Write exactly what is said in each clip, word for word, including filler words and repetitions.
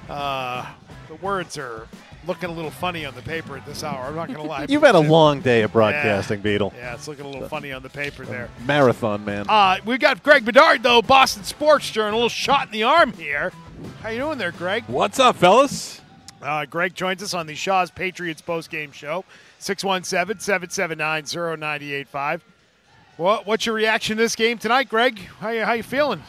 Uh, the words are looking a little funny on the paper at this hour. I'm not going to lie. You've had a long day of broadcasting, yeah. Beetle. Yeah, it's looking a little funny on the paper there. Marathon, man. Uh, we've got Greg Bedard, though, Boston Sports Journal. A little shot in the arm here. How you doing there, Greg? What's up, fellas? Uh, Greg joins us on the Shaw's Patriots postgame show, six one seven, seven seven nine, zero nine eight five. What, what's your reaction to this game tonight, Greg? How you, how you feeling?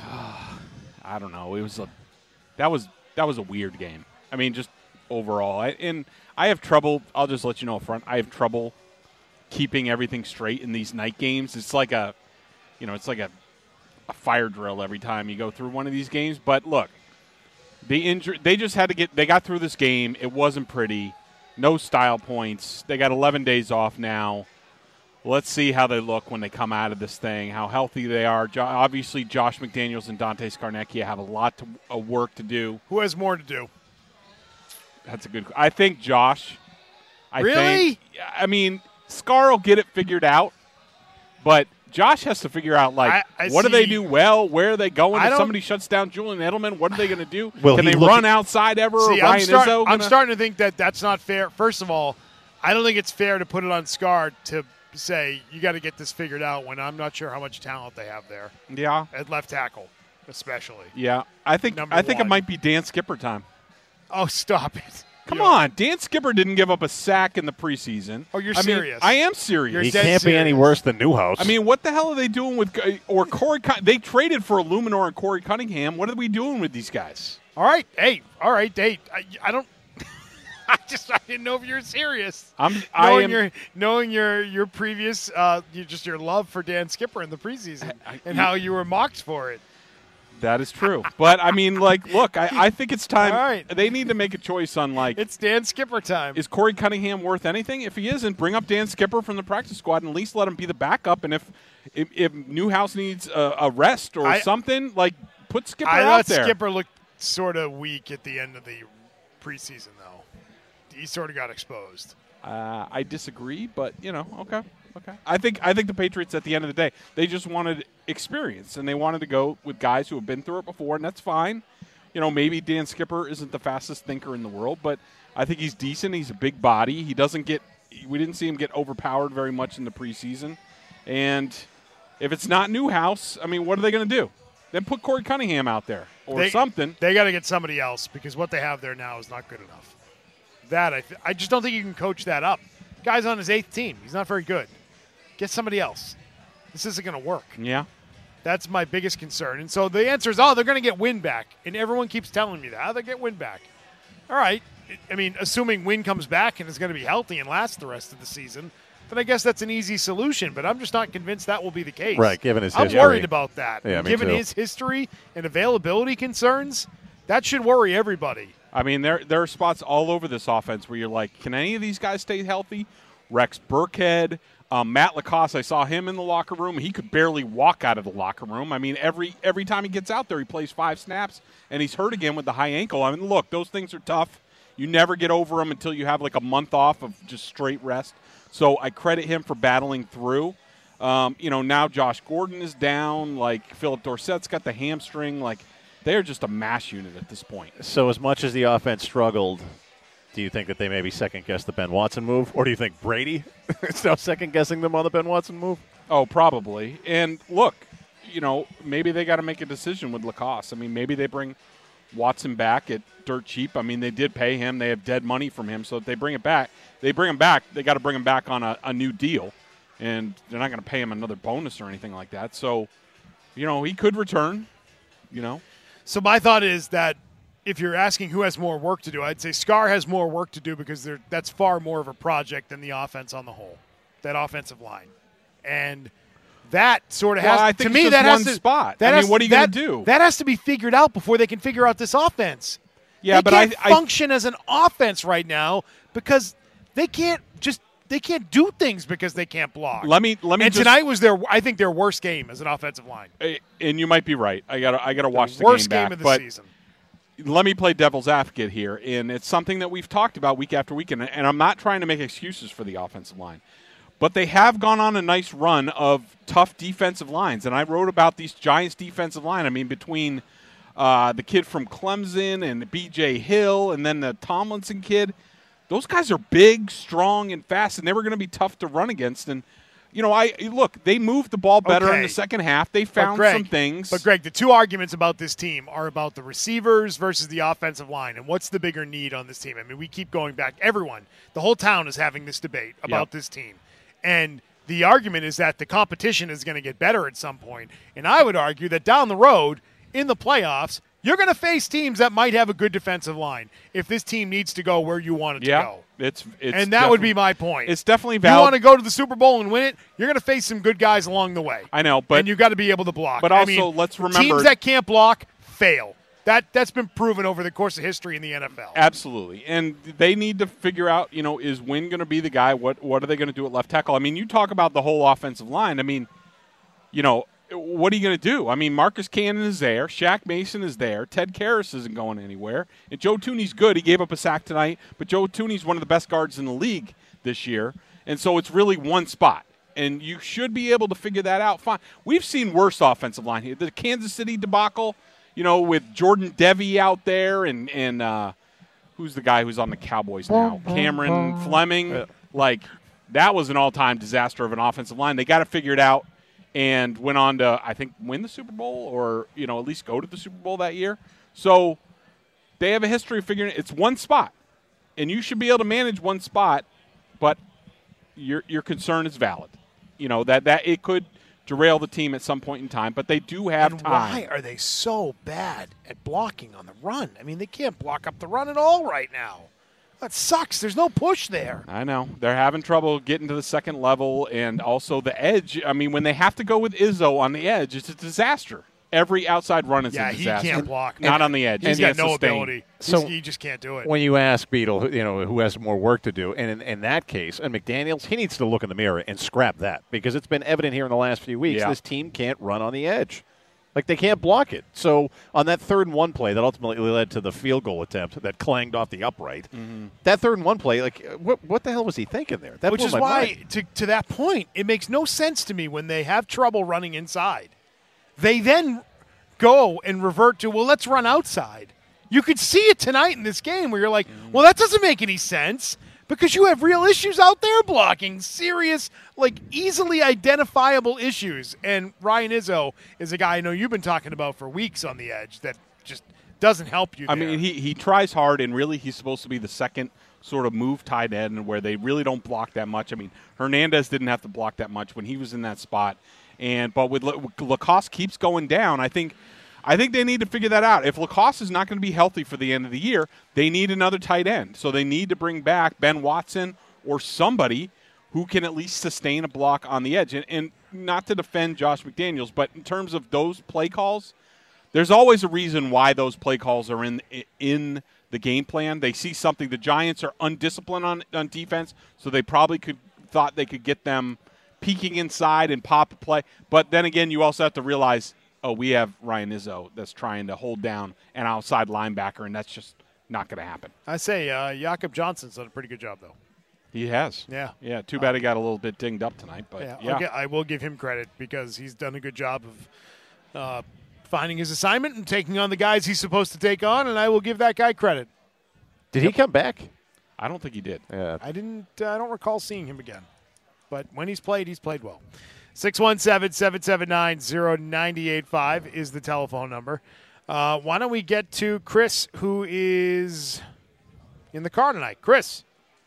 I don't know. It was a that was that was a weird game. I mean, just overall. I, and I have trouble. I'll just let you know up front. I have trouble keeping everything straight in these night games. It's like a, you know, it's like a, a fire drill every time you go through one of these games. But look, the injury. They just had to get. They got through this game. It wasn't pretty. No style points. They got eleven days off now. Let's see how they look when they come out of this thing, how healthy they are. Jo- obviously, Josh McDaniels and Dante Scarnecchia have a lot to, of work to do. Who has more to do? That's a good – I think Josh. I really? Think, I mean, Scar will get it figured out, but Josh has to figure out, like, I, I what see, do they do well? Where are they going? I If somebody shuts down Julian Edelman, what are they going to do? Will Can he they look run at, outside ever? See, or I'm, Ryan start, Izzo I'm gonna, starting to think that that's not fair. First of all, I don't think it's fair to put it on Scar to – say you got to get this figured out when I'm not sure how much talent they have there. Yeah, at left tackle, especially. Yeah, I think Number I think one. it might be Dan Skipper time. Oh, stop it! Come You on, Dan Skipper didn't give up a sack in the preseason. Oh, you're I mean, serious. I am serious. You're He dead can't be any serious. worse than Newhouse. I mean, what the hell are they doing with or Corey? Cun- They traded for Illuminor and Corey Cunningham. What are we doing with these guys? All right, hey, all right, hey, I, I don't. I just I didn't know if you were serious. I'm. I knowing am. your knowing your your previous uh, you, just your love for Dan Skipper in the preseason I- I- and how you were mocked for it. That is true. But I mean, like, look, I, I think it's time. All right. They need to make a choice on like. It's Dan Skipper time. Is Corey Cunningham worth anything? If he isn't, bring up Dan Skipper from the practice squad and at least let him be the backup. And if if, if Newhouse needs a, a rest or I- something, like put Skipper I out thought there. Skipper looked sort of weak at the end of the preseason, though. He sort of got exposed. Uh, I disagree, but you know, okay, okay. I think I think the Patriots at the end of the day, they just wanted experience and they wanted to go with guys who have been through it before, and that's fine. You know, maybe Dan Skipper isn't the fastest thinker in the world, but I think he's decent. He's a big body. He doesn't get. We didn't see him get overpowered very much in the preseason, and if it's not Newhouse, I mean, what are they going to do? Then put Corey Cunningham out there or They- something. They got to get somebody else because what they have there now is not good enough. That I, th- I just don't think you can coach that up. Guy's on his eighth team. He's not very good. Get somebody else. This isn't going to work. Yeah. That's my biggest concern. And so the answer is, oh, they're going to get Wynn back. And everyone keeps telling me that. How they get Wynn back? All right. I mean, assuming Wynn comes back and is going to be healthy and last the rest of the season, then I guess that's an easy solution. But I'm just not convinced that will be the case. Right, given his I'm history. worried about that. Yeah, me given too. his history and availability concerns, that should worry everybody. I mean, there there are spots all over this offense where you're like, can any of these guys stay healthy? Rex Burkhead, um, Matt Lacoste, I saw him in the locker room. He could barely walk out of the locker room. I mean, every every time he gets out there, he plays five snaps, and he's hurt again with the high ankle. I mean, look, those things are tough. You never get over them until you have like a month off of just straight rest. So I credit him for battling through. Um, you know, now Josh Gordon is down. Like, Philip Dorsett's got the hamstring. Like, they're just a mash unit at this point. So as much as the offense struggled, do you think that they maybe second-guess the Ben Watson move? Or do you think Brady is now second-guessing them on the Ben Watson move? Oh, probably. And look, you know, maybe they got to make a decision with Lacoste. I mean, maybe they bring Watson back at dirt cheap. I mean, they did pay him. They have dead money from him. So if they bring it back, they bring him back, they got to bring him back on a, a new deal. And they're not going to pay him another bonus or anything like that. So, you know, he could return, you know. So my thought is that if you're asking who has more work to do, I'd say Scar has more work to do because they're, that's far more of a project than the offense on the whole, that offensive line. And that sort of Well, has I think to it's me just that one has to spot. That I mean, has- what are you that- gonna do? That has to be figured out before they can figure out this offense. Yeah, they but can't I, I function as an offense right now because they can't just they can't do things because they can't block. let me let me and just, tonight was their I think their worst game as an offensive line. and you might be right. I got to I got to watch the worst game game back, of the but season. let me play devil's advocate here, and it's something that we've talked about week after week, and, and I'm not trying to make excuses for the offensive line, but they have gone on a nice run of tough defensive lines, and I wrote about these Giants defensive line. I mean, between uh, the kid from Clemson and B J Hill, and then the Tomlinson kid. Those guys are big, strong, and fast, and they were going to be tough to run against. And you know, I look, they moved the ball better Okay. in the second half. They found Greg, some things. But, Greg, the two arguments about this team are about the receivers versus the offensive line. And what's the bigger need on this team? I mean, we keep going back. Everyone, the whole town is having this debate about Yep. this team. And the argument is that the competition is going to get better at some point. And I would argue that down the road, in the playoffs, you're going to face teams that might have a good defensive line if this team needs to go where you want it yeah, to go. it's it's And that would defi- be my point. It's definitely You valid. want to go to the Super Bowl and win it, you're going to face some good guys along the way. I know, but and you got to be able to block. but I also, mean, let's remember- teams that can't block fail. That that's been proven over the course of history in the N F L. Absolutely, and they need to figure out, you know, is Wynn going to be the guy? What what are they going to do at left tackle? I mean, you talk about the whole offensive line. I mean, you know, what are you going to do? I mean, Marcus Cannon is there, Shaq Mason is there, Ted Karras isn't going anywhere, and Joe Tooney's good. He gave up a sack tonight, but Joe Tooney's one of the best guards in the league this year, and so it's really one spot. And you should be able to figure that out. Fine. We've seen worse offensive line here. The Kansas City debacle, you know, with Jordan Devey out there and, and uh, who's the guy who's on the Cowboys now? Cameron Fleming. Like, that was an all-time disaster of an offensive line. They got to figure it out and went on to, I think, win the Super Bowl or, you know, at least go to the Super Bowl that year. So they have a history of figuring it. It's one spot, and you should be able to manage one spot, but your your concern is valid. You know, that, that it could derail the team at some point in time, but they do have and time. why are they so bad at blocking on the run? I mean, they can't block up the run at all right now. That sucks. There's no push there. I know. They're having trouble getting to the second level, and also the edge. I mean, when they have to go with Izzo on the edge, it's a disaster. Every outside run is Yeah, a he disaster. can't block. Not And on the edge. He's He got can't no sustain. ability. So- He's- he just can't do it. When you ask Beetle, you know, who has more work to do, and in, in that case, and McDaniels, he needs to look in the mirror and scrap that because it's been evident here in the last few weeks Yeah. this team can't run on the edge. Like, they can't block it. So on that third and one play that ultimately led to the field goal attempt that clanged off the upright, Mm-hmm. that third and one play, like, what what the hell was he thinking there? That Which blew is my why, mind. to, to that point, it makes no sense to me when they have trouble running inside. They then go and revert to, well, let's run outside. You could see it tonight in this game where you're like, well, that doesn't make any sense because you have real issues out there blocking, serious, like easily identifiable issues. And Ryan Izzo is a guy I know you've been talking about for weeks on the edge that just doesn't help you I there. mean, he, he tries hard, and really he's supposed to be the second sort of move tight end where they really don't block that much. I mean, Hernandez didn't have to block that much when he was in that spot. And but with La- Lacoste keeps going down, I think I think they need to figure that out. If Lacoste is not going to be healthy for the end of the year, they need another tight end. So they need to bring back Ben Watson or somebody who can at least sustain a block on the edge. And, and not to defend Josh McDaniels, but in terms of those play calls, there's always a reason why those play calls are in in the game plan. They see something. The Giants are undisciplined on, on defense, so they probably could thought they could get them peeking inside and pop a play. But then again, you also have to realize, oh, we have Ryan Izzo that's trying to hold down an outside linebacker, and that's just not going to happen. I say uh, Jakob Johnson's done a pretty good job, though. He has. Yeah. Yeah, too bad he got a little bit dinged up tonight. But Yeah, yeah, I'll get- I will give him credit because he's done a good job of uh, finding his assignment and taking on the guys he's supposed to take on, and I will give that guy credit. Did he come back? I don't think he did. Yeah. I didn't. Uh, I don't recall seeing him again, but when he's played, he's played well. six one seven, seven seven nine, zero nine eight five is the telephone number. Uh, why don't we get to Chris, who is in the car tonight? Chris.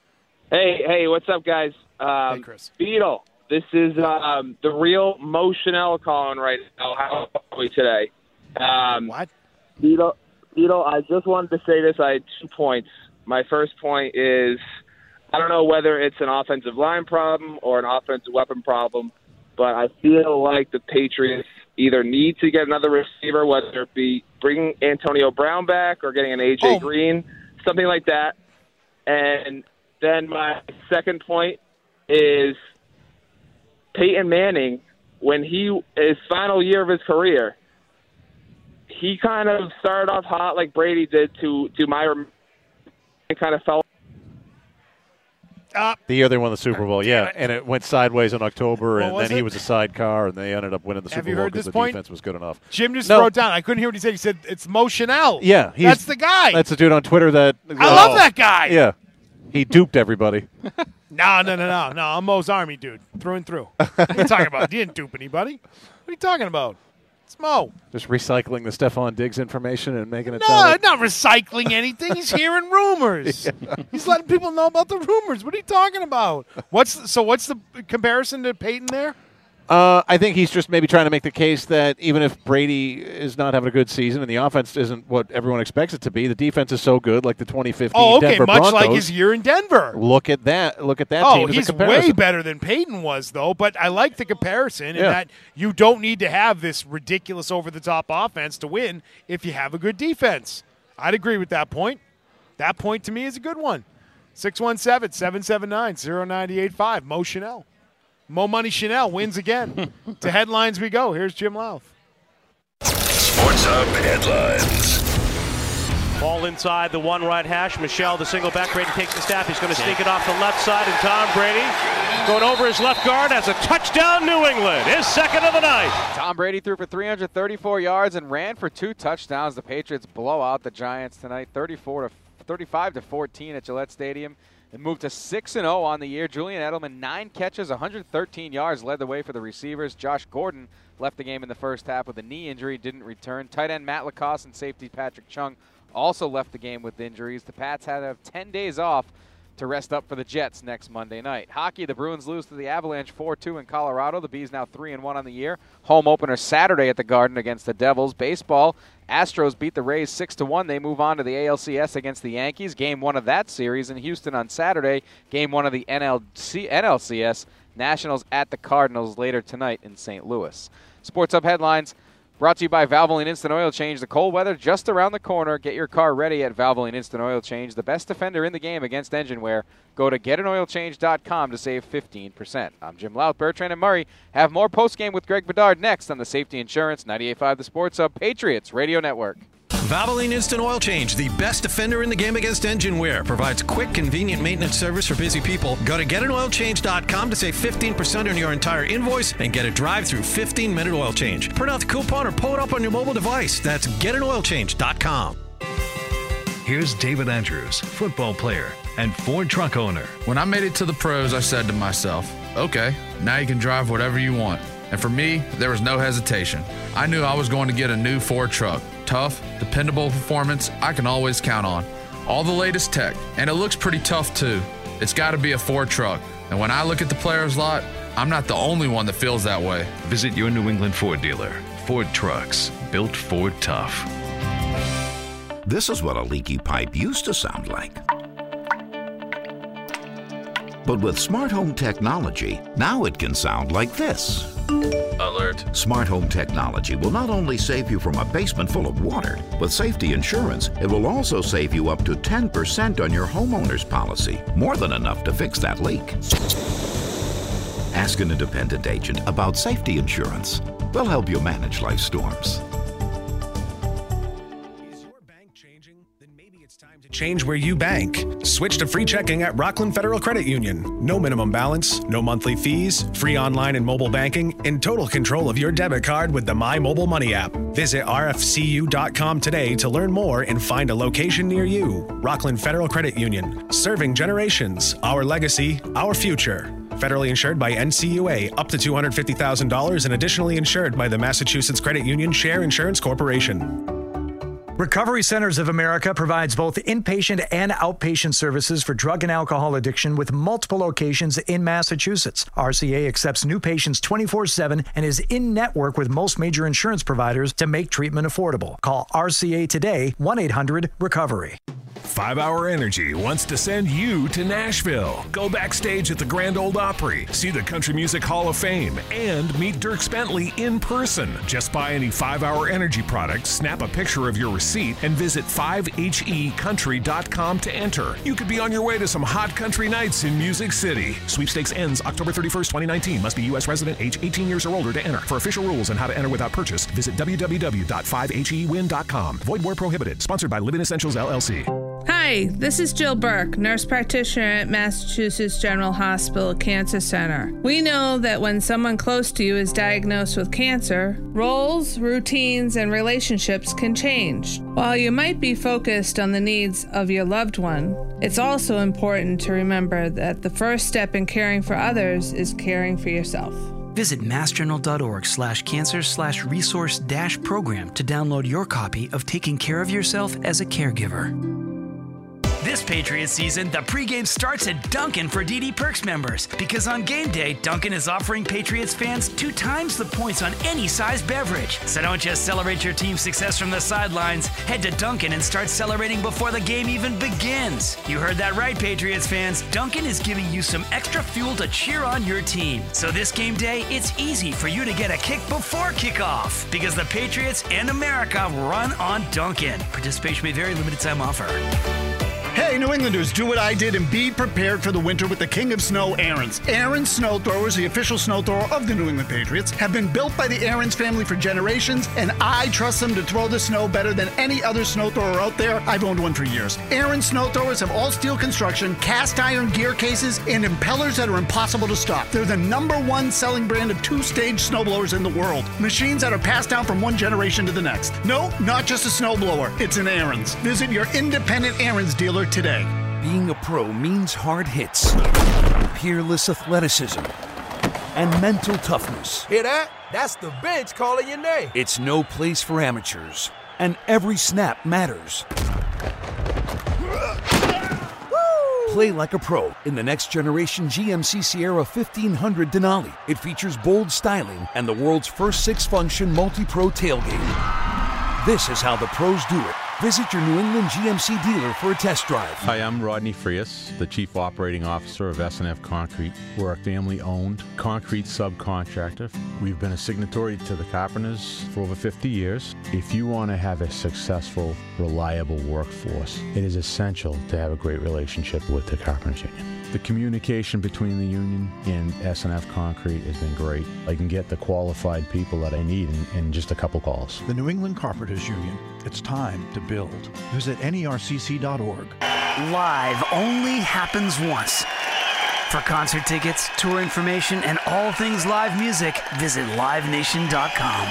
Hey, hey, what's up, guys? Um, Hey, Chris. Beetle, this is um, the real Mo Chanel calling right now. How are we today? Um, What? Beetle, Beetle, I just wanted to say this. I had two points. My first point is I don't know whether it's an offensive line problem or an offensive weapon problem, but I feel like the Patriots either need to get another receiver, whether it be bringing Antonio Brown back or getting an A J Oh. Green, something like that. And then my second point is Peyton Manning, when he his final year of his career, he kind of started off hot like Brady did to to my and kind of fell. Uh, The year they won the Super Bowl, yeah, it. and it went sideways in October, What and was then he it? was a sidecar, and they ended up winning the Have Super you Bowl heard because this the point? defense was good enough. Jim just No. wrote down. I couldn't hear what he said. He said it's Mo Chanel. Yeah, he's, that's the guy. That's the dude on Twitter that I love that guy. Yeah, he duped everybody. No, no, no, no, no. I'm Mo's Army dude, through and through. What are you talking about? He didn't dupe anybody. What are you talking about? It's Mo. Just recycling the Stephon Diggs information and making it No, sound like not recycling anything. He's hearing rumors. Yeah. He's letting people know about the rumors. What are you talking about? What's so? What's the comparison to Peyton there? Uh, I think he's just maybe trying to make the case that even if Brady is not having a good season and the offense isn't what everyone expects it to be, the defense is so good, like the twenty fifteen Oh, okay, Denver much Broncos. like his year in Denver. Look at that! Look at that Oh, team as he's a comparison. way better than Peyton was, though. But I like the comparison in Yeah. that you don't need to have this ridiculous over-the-top offense to win if you have a good defense. I'd agree with that point. That point to me is a good one. six one seven, seven seven nine, zero nine eight five. Mo Chanel. Mo Money Chanel wins again. To headlines we go. Here's Jim Louth. Sports Hub headlines. Ball inside the one right hash. Michelle, the single back. Brady takes the snap. He's going to sneak it off the left side. And Tom Brady going over his left guard has a touchdown, New England. His second of the night. Tom Brady threw for three hundred thirty-four yards and ran for two touchdowns. The Patriots blow out the Giants tonight, thirty-four to thirty-five to fourteen at Gillette Stadium. It moved to six and oh on the year. Julian Edelman, nine catches, one hundred thirteen yards, led the way for the receivers. Josh Gordon left the game in the first half with a knee injury, didn't return. Tight end Matt Lacoste and safety Patrick Chung also left the game with injuries. The Pats had to have ten days off to rest up for the Jets next Monday night. Hockey, the Bruins lose to the Avalanche four two in Colorado. The Bees now three and one on the year. Home opener Saturday at the Garden against the Devils. Baseball, Astros beat the Rays six to one. They move on to the A L C S against the Yankees. Game one of that series in Houston on Saturday. Game one of the N L C S. Nationals at the Cardinals later tonight in Saint Louis. Sports Hub headlines brought to you by Valvoline Instant Oil Change. The cold weather just around the corner. Get your car ready at Valvoline Instant Oil Change. The best defender in the game against engine wear. Go to get an oil change dot com to save fifteen percent. I'm Jim Louth. Bertrand and Murray have more postgame with Greg Bedard next on the Safety Insurance ninety-eight point five The Sports Hub Patriots Radio Network. Valvoline Instant Oil Change, the best defender in the game against engine wear, provides quick, convenient maintenance service for busy people. Go to get an oil change dot com to save fifteen percent on your entire invoice and get a drive-through fifteen minute oil change. Print out the coupon or pull it up on your mobile device. That's get an oil change dot com. Here's David Andrews, football player and Ford truck owner. When I made it to the pros, I said to myself, okay, now you can drive whatever you want. And for me, there was no hesitation. I knew I was going to get a new Ford truck. Tough, dependable performance I can always count on. All the latest tech, and it looks pretty tough too. It's got to be a Ford truck. And when I look at the players' lot, I'm not the only one that feels that way. Visit your New England Ford dealer. Ford Trucks, built Ford tough. This is what a leaky pipe used to sound like. But with smart home technology, now it can sound like this. Alert. Smart home technology will not only save you from a basement full of water, with safety insurance, it will also save you up to ten percent on your homeowner's policy. More than enough to fix that leak. Ask an independent agent about safety insurance. We'll help you manage life's storms. Change where you bank. Switch to free checking at Rockland Federal Credit Union. No minimum balance, no monthly fees, free online and mobile banking, and total control of your debit card with the My Mobile Money app. Visit R F C U dot com today to learn more and find a location near you. Rockland Federal Credit Union. Serving generations. Our legacy, our future. Federally insured by N C U A, up to two hundred fifty thousand dollars and additionally insured by the Massachusetts Credit Union Share Insurance Corporation. Recovery Centers of America provides both inpatient and outpatient services for drug and alcohol addiction with multiple locations in Massachusetts. R C A accepts new patients twenty-four seven and is in network with most major insurance providers to make treatment affordable. Call R C A today, one eight hundred recovery. five hour Energy wants to send you to Nashville. Go backstage at the Grand Ole Opry, see the Country Music Hall of Fame, and meet Dierks Bentley in person. Just buy any five hour Energy product, snap a picture of your receipt, and visit five H E country dot com to enter. You could be on your way to some hot country nights in Music City. Sweepstakes ends October thirty-first, twenty nineteen. Must be U S resident, age eighteen years or older to enter. For official rules and how to enter without purchase, visit w w w dot five h e win dot com. Void where prohibited. Sponsored by Living Essentials, L L C. Hi, Hi, this is Jill Burke, nurse practitioner at Massachusetts General Hospital Cancer Center. We know that when someone close to you is diagnosed with cancer, roles, routines, and relationships can change. While you might be focused on the needs of your loved one, it's also important to remember that the first step in caring for others is caring for yourself. Visit massjournal.org slash cancer slash resource dash program to download your copy of Taking Care of Yourself as a Caregiver. This Patriots season, the pregame starts at Dunkin' for D D Perks members. Because on game day, Dunkin' is offering Patriots fans two times the points on any size beverage. So don't just celebrate your team's success from the sidelines. Head to Dunkin' and start celebrating before the game even begins. You heard that right, Patriots fans. Dunkin' is giving you some extra fuel to cheer on your team. So this game day, it's easy for you to get a kick before kickoff. Because the Patriots and America run on Dunkin'. Participation may vary, limited time offer. Hey, New Englanders, do what I did and be prepared for the winter with the King of Snow, Aaron's. Aaron's Snow Throwers, the official snow thrower of the New England Patriots, have been built by the Aaron's family for generations, and I trust them to throw the snow better than any other snow thrower out there. I've owned one for years. Aaron's Snow Throwers have all steel construction, cast iron gear cases, and impellers that are impossible to stop. They're the number one selling brand of two-stage snowblowers in the world. Machines that are passed down from one generation to the next. No, not just a snowblower. It's an Aaron's. Visit your independent Aaron's dealer today. Being a pro means hard hits, peerless athleticism, and mental toughness. Hear that? That's the bench calling your name. It's no place for amateurs, and every snap matters. Play like a pro in the next generation G M C Sierra fifteen hundred Denali. It features bold styling and the world's first six-function multi-pro tailgate. This is how the pros do it. Visit your New England G M C dealer for a test drive. Hi, I'm Rodney Frias, the Chief Operating Officer of S and F Concrete. We're a family-owned concrete subcontractor. We've been a signatory to the Carpenters for over fifty years. If you want to have a successful, reliable workforce, it is essential to have a great relationship with the Carpenters Union. The communication between the union and S and F Concrete has been great. I can get the qualified people that I need in, in just a couple calls. The New England Carpenters Union. It's time to build. Visit N E R C C dot org. Live only happens once. For concert tickets, tour information, and all things live music, visit live nation dot com.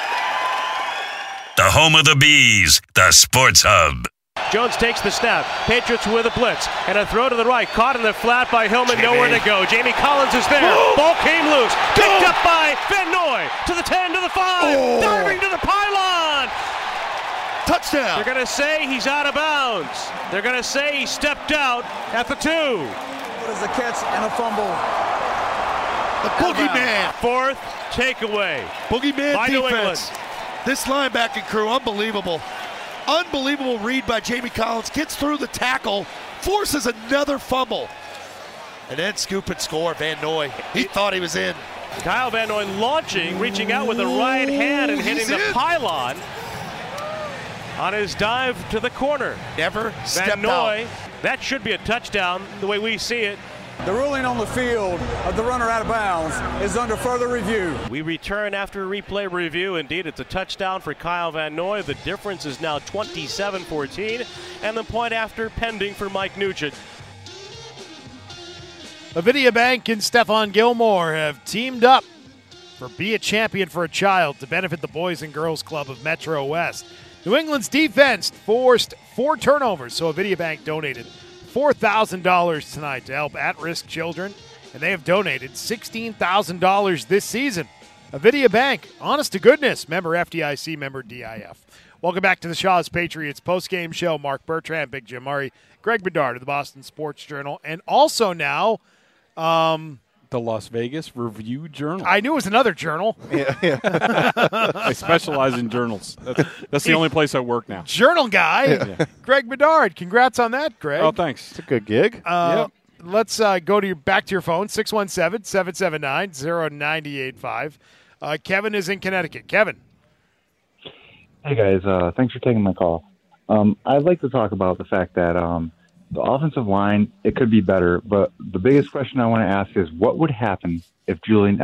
The home of the Bees, the Sports Hub. Jones takes the snap. Patriots with a blitz. And a throw to the right. Caught in the flat by Hillman. Jamie. Nowhere to go. Jamie Collins is there. Oh. Ball came loose. Picked oh. up by Van Noy. To the ten, to the five. Oh. Diving to the pylon. Touchdown. They're going to say he's out of bounds. They're going to say he stepped out at the two. What is the catch and a fumble? The boogeyman. Fourth takeaway. Boogeyman by New defense. England. This linebacking crew, unbelievable. Unbelievable read by Jamie Collins. Gets through the tackle, forces another fumble. And then scoop and score, Van Noy. He thought he was in. Kyle Van Noy launching, reaching out with the right hand and hitting the pylon on his dive to the corner. Never stepped Van Noy, out. That should be a touchdown the way we see it. The ruling on the field of the runner out of bounds is under further review. We return after a replay review. Indeed, it's a touchdown for Kyle Van Noy. The difference is now twenty-seven fourteen, and the point after pending for Mike Nugent. Avidia Bank and Stephon Gilmore have teamed up for Be a Champion for a Child to benefit the Boys and Girls Club of Metro West. New England's defense forced four turnovers, so Avidia Bank donated four thousand dollars tonight to help at-risk children, and they have donated sixteen thousand dollars this season. Avidia Bank, honest to goodness, member F D I C, member D I F. Welcome back to the Shaw's Patriots postgame show. Mark Bertrand, Big Jim Murray, Greg Bedard of the Boston Sports Journal, and also now um, the Las Vegas Review-Journal. I knew it was another journal. Yeah, yeah. I specialize in journals. That's, that's the only place I work now. Journal guy, yeah. Greg Bedard. Congrats on that, Greg. Oh, thanks. It's a good gig. Uh, yep. Let's uh, go to your back to your phone, six one seven, seven seven nine, zero nine eight five. Uh, Kevin is in Connecticut. Kevin. Hey, guys. Uh, thanks for taking my call. Um, I'd like to talk about the fact that um, the offensive line, it could be better, but the biggest question I want to ask is what would happen if Julian...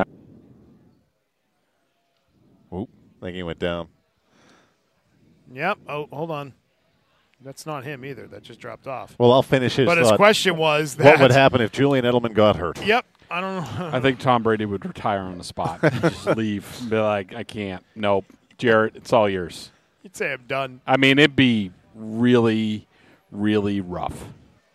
Oop, I think he went down. Yep. Oh, hold on. That's not him either. That just dropped off. Well, I'll finish his But his thought. question was that What would happen if Julian Edelman got hurt? Yep. I don't know. I think Tom Brady would retire on the spot. Just leave. Be like, I can't. Nope. Jarrett, it's all yours. You'd say I'm done. I mean, it'd be really, really rough.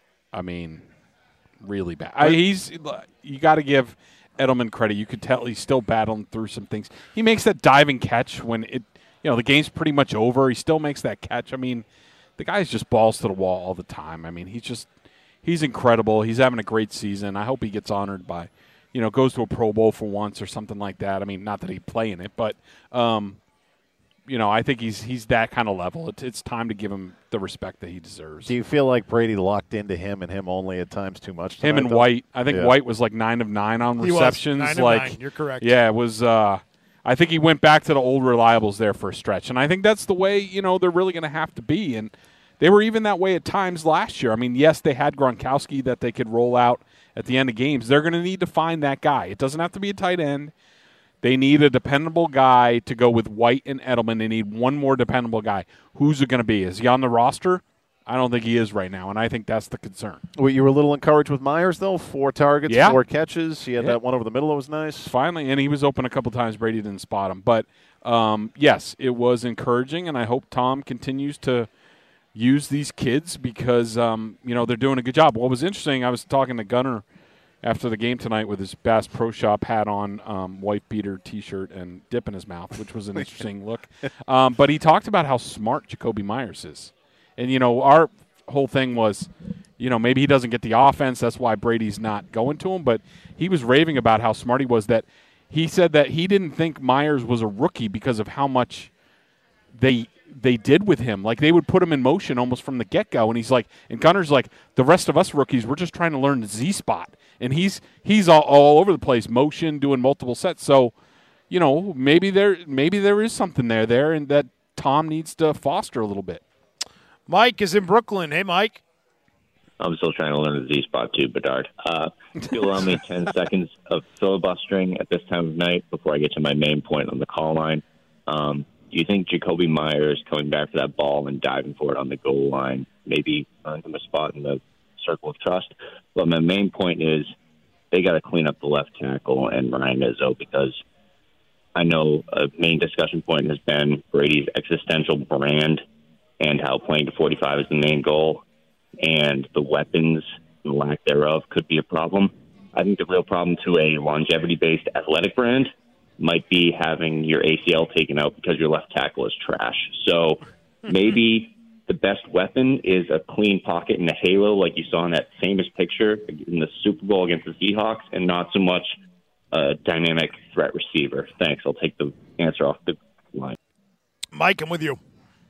I mean, really bad. I, he's you got to give Edelman credit. You could tell he's still battling through some things. He makes that diving catch when it, you know, the game's pretty much over. He still makes that catch. I mean, the guy's just balls to the wall all the time. I mean, he's just he's incredible. He's having a great season. I hope he gets honored by, you know, goes to a Pro Bowl for once or something like that. I mean, not that he'd play in it, but. Um, You know, I think he's he's that kind of level. It's, it's time to give him the respect that he deserves. Do you feel like Brady locked into him and him only at times too much? Him tonight, and though? White. I think Yeah. White was like nine of nine on He was. receptions. Nine of like nine. You're correct. Yeah, it was. Uh, I think he went back to the old reliables there for a stretch, and I think that's the way you know they're really going to have to be. And they were even that way at times last year. I mean, yes, they had Gronkowski that they could roll out at the end of games. They're going to need to find that guy. It doesn't have to be a tight end. They need a dependable guy to go with White and Edelman. They need one more dependable guy. Who's it going to be? Is he on the roster? I don't think he is right now, and I think that's the concern. Well, you were a little encouraged with Myers, though. Four targets, Yeah. four catches. He had Yeah. that one over the middle that was nice. Finally, and he was open a couple times. Brady didn't spot him. But, um, yes, it was encouraging, and I hope Tom continues to use these kids because, um, you know, they're doing a good job. What was interesting, I was talking to Gunner after the game tonight with his Bass Pro Shop hat on, um, white beater T-shirt, and dip in his mouth, which was an interesting look. Um, but he talked about how smart Jacoby Myers is. And, you know, our whole thing was, you know, maybe he doesn't get the offense. That's why Brady's not going to him. But he was raving about how smart he was. That he said that he didn't think Myers was a rookie because of how much they they did with him. Like, they would put him in motion almost from the get-go. And he's like, and Gunner's like, the rest of us rookies, we're just trying to learn the Z-spot. And he's he's all, all over the place, motion, doing multiple sets. So, you know, maybe there maybe there is something there there, and that Tom needs to foster a little bit. Mike is in Brooklyn. Hey, Mike. I'm still trying to learn the Z spot too, Bedard. Uh, if you allow me ten seconds of filibustering at this time of night before I get to my main point on the call line. Um, do you think Jacoby Myers coming back for that ball and diving for it on the goal line maybe earned him a spot in the circle of trust? But my main point is they got to clean up the left tackle and Ryan Izzo, because I know a main discussion point has been Brady's existential brand and how playing to forty-five is the main goal, and the weapons and lack thereof could be a problem. I think the real problem to a longevity-based athletic brand might be having your A C L taken out because your left tackle is trash. So maybe the best weapon is a clean pocket and a halo like you saw in that famous picture in the Super Bowl against the Seahawks, and not so much a dynamic threat receiver. Thanks. I'll take the answer off the line. Mike, I'm with you.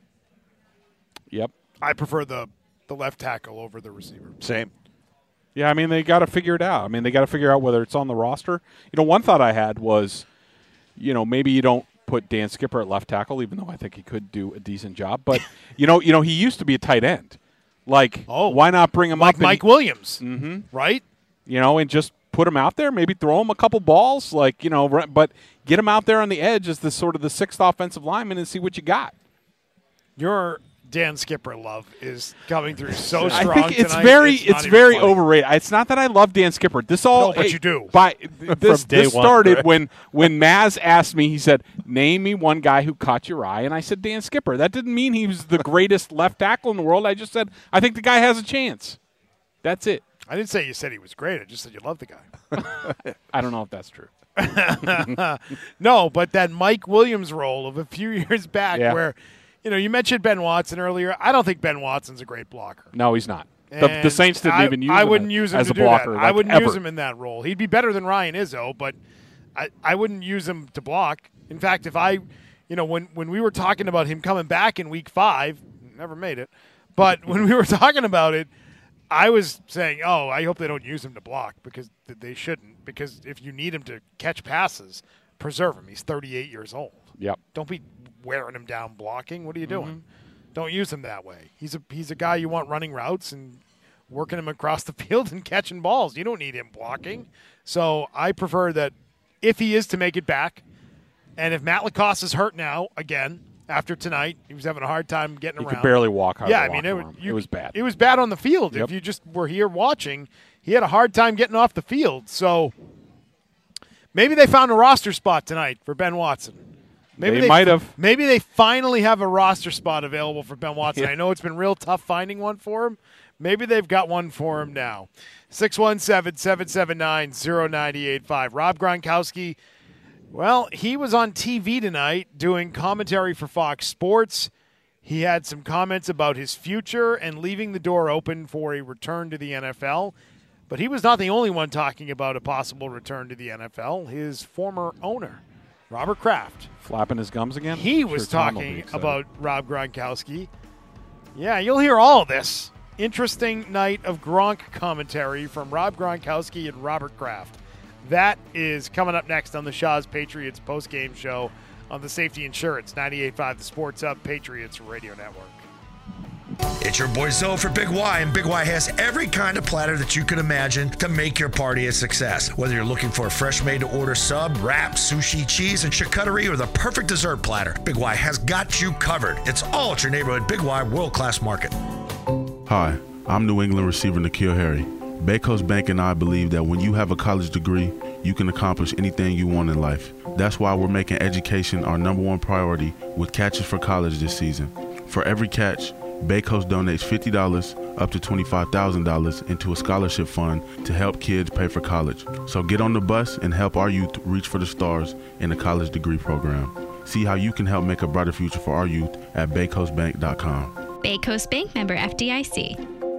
Yep. I prefer the, the left tackle over the receiver. Same. Yeah, I mean, they got to figure it out. I mean, they got to figure out whether it's on the roster. You know, one thought I had was, you know, maybe you don't put Dan Skipper at left tackle, even though I think he could do a decent job. But, you know, you know, he used to be a tight end. Like, oh, why not bring him like up? Mike and, Williams, mm-hmm. right? You know, and just put him out there, maybe throw him a couple balls, like, you know, but get him out there on the edge as the sort of the sixth offensive lineman and see what you got. Your Dan Skipper love is coming through so strong. I think it's tonight, very, it's, it's not very even funny. overrated. It's not that I love Dan Skipper. This all, No, but hey, you do. By this, day this one, started right? when when Maz asked me. He said, "Name me one guy who caught your eye," and I said Dan Skipper. That didn't mean he was the greatest left tackle in the world. I just said I think the guy has a chance. That's it. I didn't say you said he was great. I just said you love the guy. I don't know if that's true. No, but that Mike Williams role of a few years back Yeah. where, you know, you mentioned Ben Watson earlier. I don't think Ben Watson's a great blocker. No, he's not. The, the And Saints didn't I, even use I him wouldn't as, use him as to a do blocker. that. Like I wouldn't ever. use him in that role. He'd be better than Ryan Izzo, but I, I wouldn't use him to block. In fact, if I, you know, when, when we were talking about him coming back in week five, never made it, but when we were talking about it, I was saying, oh, I hope they don't use him to block, because they shouldn't, because if you need him to catch passes, preserve him. He's thirty-eight years old. Yep. Don't be wearing him down blocking. What are you doing? Mm-hmm. Don't use him that way. He's a he's a guy you want running routes and working him across the field and catching balls. You don't need him blocking. So I prefer that if he is to make it back, and if Matt Lacoste is hurt now again, after tonight. He was having a hard time getting He around. could barely walk out Yeah, of the I mean, locker it, room. you, It was bad. It was bad on the field. Yep. If you just were here watching, he had a hard time getting off the field. So maybe they found a roster spot tonight for Ben Watson. Maybe They they might have. Maybe they finally have a roster spot available for Ben Watson. Yeah. I know it's been real tough finding one for him. Maybe they've got one for him now. six one seven, seven seven nine, zero nine eight five. Rob Gronkowski, well, he was on T V tonight doing commentary for Fox Sports. He had some comments about his future and leaving the door open for a return to the N F L. But he was not the only one talking about a possible return to the N F L. His former owner, Robert Kraft, Flapping his gums again? he Sure was Tom will be talking excited. about Rob Gronkowski. Yeah, you'll hear all of this. Interesting night of Gronk commentary from Rob Gronkowski and Robert Kraft. That is coming up next on the Shaw's Patriots postgame show on the Safety Insurance ninety-eight point five The Sports Hub Patriots Radio Network. It's your boy Zoe for Big Y, and Big Y has every kind of platter that you could imagine to make your party a success. Whether you're looking for a fresh made-to-order sub, wrap, sushi, cheese, and charcuterie, or the perfect dessert platter, Big Y has got you covered. It's all at your neighborhood Big Y world-class market. Hi, I'm New England receiver N'Keal Harry. Bay Coast Bank and I believe that when you have a college degree, you can accomplish anything you want in life. That's why we're making education our number one priority with Catches for College this season. For every catch, Bay Coast donates fifty dollars up to twenty-five thousand dollars into a scholarship fund to help kids pay for college. So get on the bus and help our youth reach for the stars in the college degree program. See how you can help make a brighter future for our youth at bay coast bank dot com. Bay Coast Bank, member F D I C.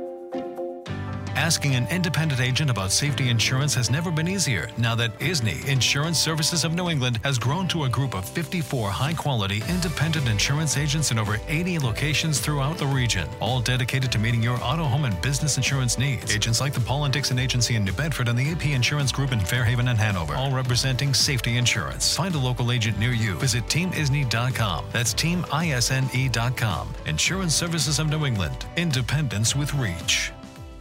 Asking an independent agent about safety insurance has never been easier now that I S N I, Insurance Services of New England, has grown to a group of fifty-four high-quality independent insurance agents in over eighty locations throughout the region, all dedicated to meeting your auto, home, and business insurance needs. Agents like the Paul and Dixon Agency in New Bedford and the A P Insurance Group in Fairhaven and Hanover, all representing safety insurance. Find a local agent near you. Visit team isne dot com. That's team isne dot com. Insurance Services of New England. Independence with reach.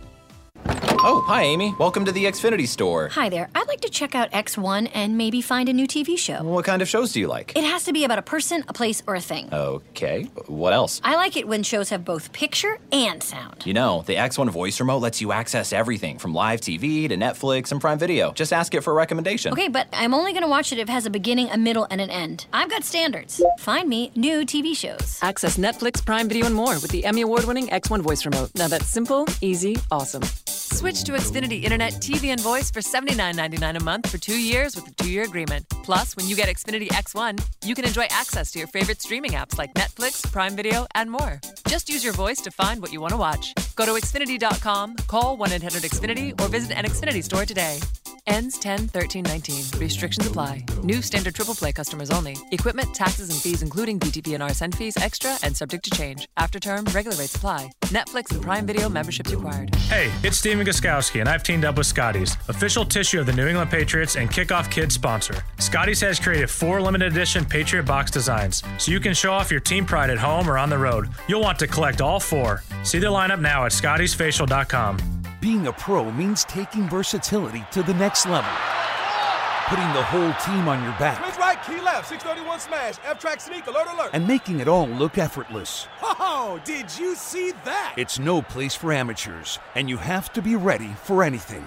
Oh, hi, Amy. Welcome to the Xfinity store. Hi there. I'd like to check out X one and maybe find a new T V show. What kind of shows do you like? It has to be about a person, a place, or a thing. Okay. What else? I like it when shows have both picture and sound. You know, the X one voice remote lets you access everything from live T V to Netflix and Prime Video. Just ask it for a recommendation. Okay, but I'm only going to watch it if it has a beginning, a middle, and an end. I've got standards. Find me new T V shows. Access Netflix, Prime Video, and more with the Emmy Award-winning X one voice remote. Now that's simple, easy, awesome. Switch to Xfinity Internet, T V, and voice for seventy-nine ninety-nine a month for two years with a two-year agreement. Plus, when you get Xfinity X one, you can enjoy access to your favorite streaming apps like Netflix, Prime Video, and more. Just use your voice to find what you want to watch. Go to Xfinity dot com, call one eight hundred X Finity, or visit an Xfinity store today. Ends ten thirteen nineteen. Restrictions apply. New standard triple play customers only. Equipment, taxes, and fees including B T V and R S N fees extra and subject to change. After term, regular rates apply. Netflix and Prime Video memberships required. Hey, it's Steven Gostkowski, and I've teamed up with Scotties, official tissue of the New England Patriots and Kickoff Kids sponsor. Scotties has created four limited edition Patriot box designs, so you can show off your team pride at home or on the road. You'll want to collect all four. See the lineup now at scotties facial dot com. Being a pro means taking versatility to the next level. Putting the whole team on your back. Switch right, key left, six thirty-one smash, F-track sneak, alert, alert. And making it all look effortless. Oh, did you see that? It's no place for amateurs, and you have to be ready for anything.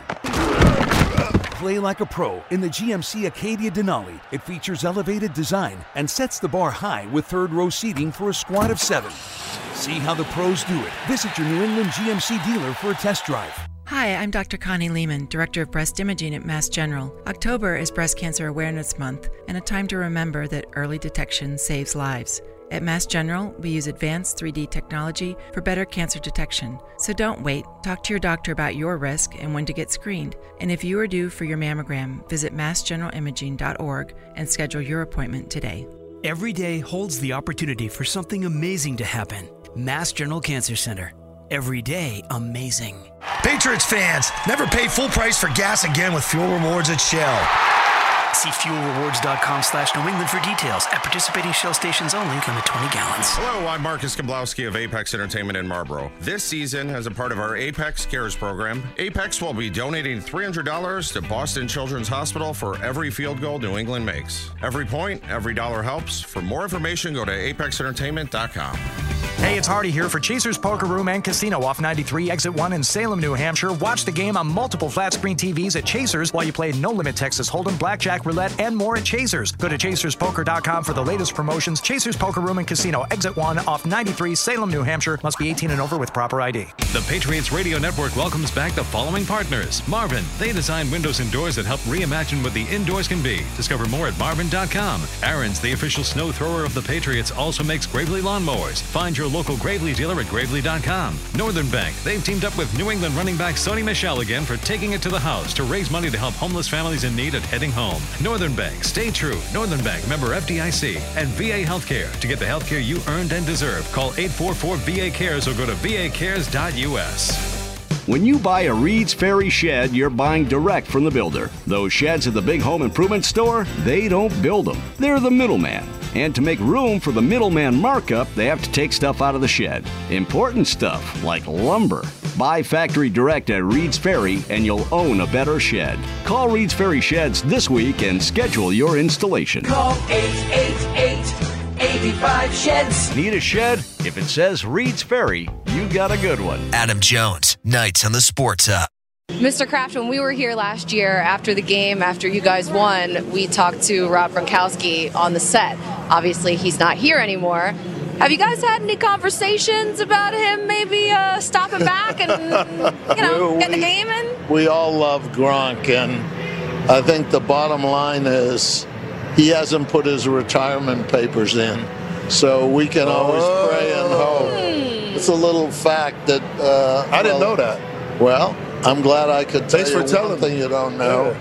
Play like a pro in the G M C Acadia Denali. It features elevated design and sets the bar high with third row seating for a squad of seven. See how the pros do it. Visit your New England G M C dealer for a test drive. Hi, I'm Doctor Connie Lehman, Director of Breast Imaging at Mass General. October is Breast Cancer Awareness Month and a time to remember that early detection saves lives. At Mass General, we use advanced three D technology for better cancer detection. So don't wait. Talk to your doctor about your risk and when to get screened. And if you are due for your mammogram, visit mass general imaging dot org and schedule your appointment today. Every day holds the opportunity for something amazing to happen. Mass General Cancer Center. Every day amazing. Patriots fans, never pay full price for gas again with fuel rewards at Shell. See fuel rewards dot com slash New England for details. At participating Shell stations only, limit twenty gallons. Hello, I'm Marcus Komblowski of Apex Entertainment in Marlboro. This season, as a part of our Apex Cares program, Apex will be donating three hundred dollars to Boston Children's Hospital for every field goal New England makes. Every point, every dollar helps. For more information, go to apex entertainment dot com. Hey, it's Hardy here for Chasers Poker Room and Casino off ninety-three Exit one in Salem, New Hampshire. Watch the game on multiple flat-screen T Vs at Chasers while you play No Limit Texas Hold'em, Blackjack, Roulette, and more at Chasers. Go to chasers poker dot com for the latest promotions. Chasers Poker Room and Casino, Exit one off ninety-three, Salem, New Hampshire. Must be eighteen and over with proper I D. The Patriots Radio Network welcomes back the following partners. Marvin. They design windows and doors that help reimagine what the indoors can be. Discover more at marvin dot com. Aaron's, the official snow thrower of the Patriots, also makes Gravely lawnmowers. Find your local Gravely dealer at gravely dot com. Northern Bank. They've teamed up with New England running back Sony Michel again for taking it to the house to raise money to help homeless families in need at Heading Home. Northern Bank. Stay true. Northern Bank. Member F D I C. And V A Healthcare. To get the healthcare you earned and deserve, call eight four four V A cares or go to v a cares dot u s. When you buy a Reed's Ferry shed, you're buying direct from the builder. Those sheds at the big home improvement store, they don't build them. They're the middleman. And to make room for the middleman markup, they have to take stuff out of the shed. Important stuff, like lumber. Buy factory direct at Reed's Ferry and you'll own a better shed. Call Reed's Ferry Sheds this week and schedule your installation. Call eight eight eight, eight five, sheds. Need a shed? If it says Reed's Ferry, you got a good one. Adam Jones, Nights on the Sports Hub. Mister Kraft, when we were here last year after the game, after you guys won, we talked to Rob Gronkowski on the set. Obviously, he's not here anymore. Have you guys had any conversations about him maybe uh, stopping back and, you know, getting the game in? We all love Gronk, and I think the bottom line is he hasn't put his retirement papers in. So we can always oh. pray and hope. It's a little fact that... Uh, I didn't well, know that. Well, I'm glad I could tell Thanks you for telling one thing you don't know.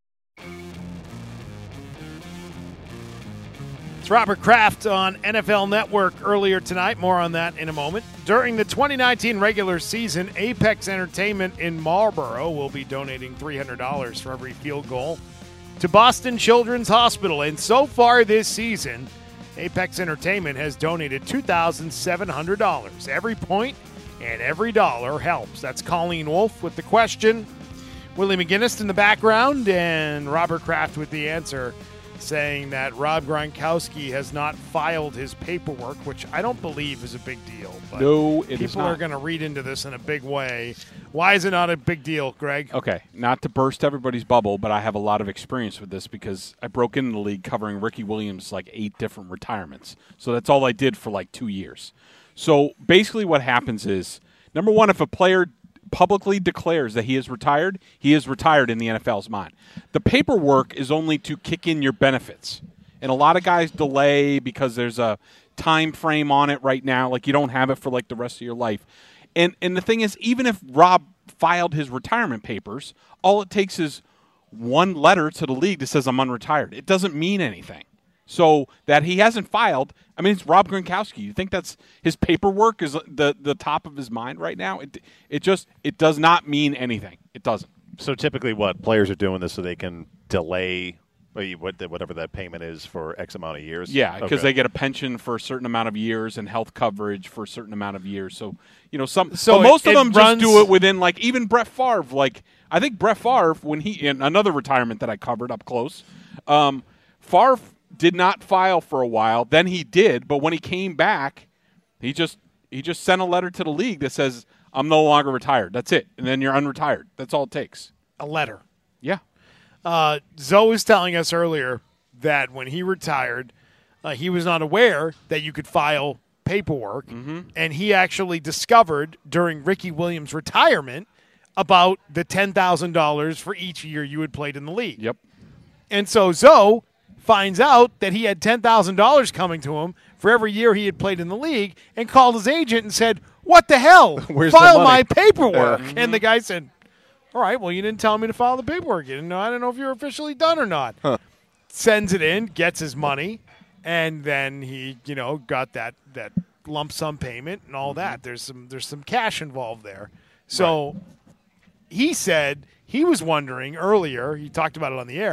It's Robert Kraft on N F L Network earlier tonight. More on that in a moment. During the twenty nineteen regular season, Apex Entertainment in Marlboro will be donating three hundred dollars for every field goal to Boston Children's Hospital. And so far this season, Apex Entertainment has donated two thousand seven hundred dollars. Every point and every dollar helps. That's Colleen Wolfe with the question. Willie McGinnis in the background and Robert Kraft with the answer, saying that Rob Gronkowski has not filed his paperwork, which I don't believe is a big deal. But no, it is people not. are going to read into this in a big way. Why is it not a big deal, Greg? Okay, not to burst everybody's bubble, but I have a lot of experience with this because I broke into the league covering Ricky Williams' like eight different retirements. So that's all I did for like two years. So basically what happens is, number one, if a player publicly declares that he is retired, he is retired in the N F L's mind. The paperwork is only to kick in your benefits. And a lot of guys delay because there's a time frame on it right now. Like you don't have it for like the rest of your life. And and the thing is, even if Rob filed his retirement papers, all it takes is one letter to the league that says I'm unretired. It doesn't mean anything. So that he hasn't filed, I mean, it's Rob Gronkowski. You think that's his paperwork is the the top of his mind right now? It it just it does not mean anything. It doesn't. So typically, what players are doing this so they can delay whatever that payment is for X amount of years. Yeah, because okay. they get a pension for a certain amount of years and health coverage for a certain amount of years. So you know, some so but most it, of them it runs, just do it within like even Brett Favre. Like I think Brett Favre, when he in another retirement that I covered up close, um, Favre did not file for a while. Then he did, but when he came back, he just he just sent a letter to the league that says, I'm no longer retired. That's it. And then you're unretired. That's all it takes. A letter. Yeah. Uh, Zoe was telling us earlier that when he retired, uh, he was not aware that you could file paperwork, mm-hmm. and he actually discovered during Ricky Williams' retirement about the ten thousand dollars for each year you had played in the league. Yep. And so Zoe finds out that he had ten thousand dollars coming to him for every year he had played in the league and called his agent and said, what the hell? Where's file the money? my paperwork. Yeah. And the guy said, all right, well, you didn't tell me to file the paperwork. You didn't know. I don't know if you're officially done or not. Huh. Sends it in, gets his money, and then he, you know, got that, that lump sum payment and all mm-hmm. that. There's some there's some cash involved there. So right. he said he was wondering earlier, he talked about it on the air,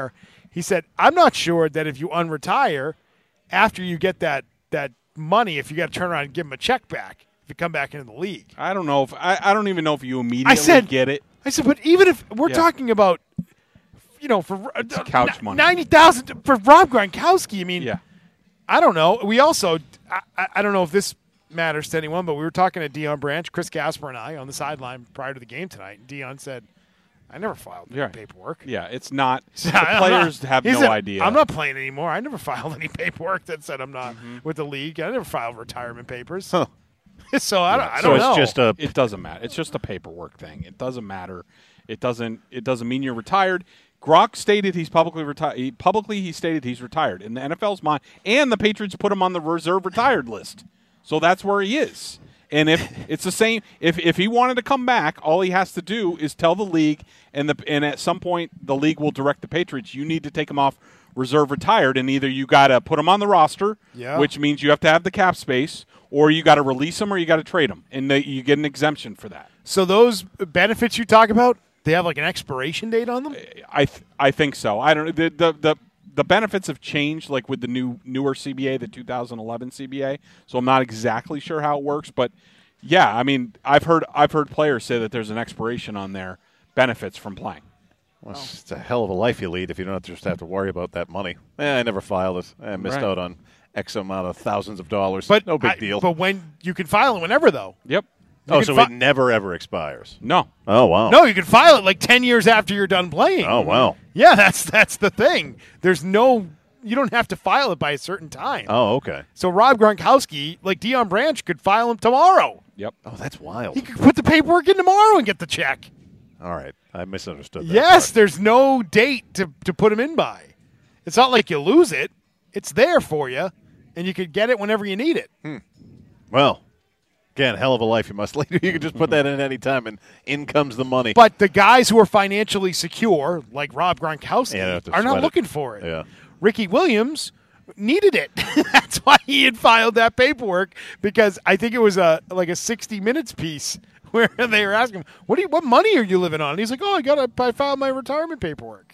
He said, I'm not sure that if you unretire, after you get that that money, if you got to turn around and give him a check back, if you come back into the league. I don't know if I, I don't even know if you immediately I said, get it. I said, but even if we're Yeah. talking about, you know, for uh, couch n- money. ninety thousand for Rob Gronkowski. I mean, Yeah. I don't know. We also, I, I I don't know if this matters to anyone, but we were talking to Dion Branch, Chris Gasper, and I on the sideline prior to the game tonight. And Dion said, I never filed any Yeah. paperwork. Yeah, it's not. The I'm players not- have he no said, idea. I'm not playing anymore. I never filed any paperwork that said I'm not Mm-hmm. with the league. I never filed retirement papers. so I don't, I so don't it's know. just a. It doesn't matter. It's just a paperwork thing. It doesn't matter. It doesn't. It doesn't mean you're retired. Gronk stated he's publicly retired. He, publicly, he stated he's retired in the N F L's mind, and the Patriots put him on the reserve retired list. So that's where he is. And if it's the same, if if he wanted to come back, all he has to do is tell the league, and the and at some point the league will direct the Patriots. You need to take him off reserve retired, and either you got to put him on the roster, Yeah. which means you have to have the cap space, or you got to release him, or you got to trade him, and they, you get an exemption for that. So those benefits you talk about, they have like an expiration date on them? I th- I think so. I don't the the the. The benefits have changed, like with the new newer C B A, the two thousand eleven C B A. So I'm not exactly sure how it works, but yeah, I mean, I've heard I've heard players say that there's an expiration on their benefits from playing. Well, it's a hell of a life you lead if you don't just have to worry about that money. Eh, I never filed it. I missed Right. out on X amount of thousands of dollars. But no big I- deal. But when you can file it whenever, though. Yep. You oh, can so fi- it never ever expires. No. Oh wow. No, you can file it like ten years after you're done playing. Oh wow. Yeah, that's that's the thing. There's no, you don't have to file it by a certain time. Oh okay. So Rob Gronkowski, like Dion Branch, could file him tomorrow. Yep. Oh, that's wild. He could put the paperwork in tomorrow and get the check. All right, I misunderstood that. Yes, part. there's no date to, to put him in by. It's not like you lose it. It's there for you, and you could get it whenever you need it. Hmm. Well, again, hell of a life you must lead. You can just put that in any time, and in comes the money. But the guys who are financially secure, like Rob Gronkowski, Yeah, they have to are not sweat it. looking for it. Yeah. Ricky Williams needed it. That's why he had filed that paperwork, because I think it was a like a sixty minutes piece where they were asking him, "What do you, what money are you living on?" And he's like, "Oh, I got I filed my retirement paperwork."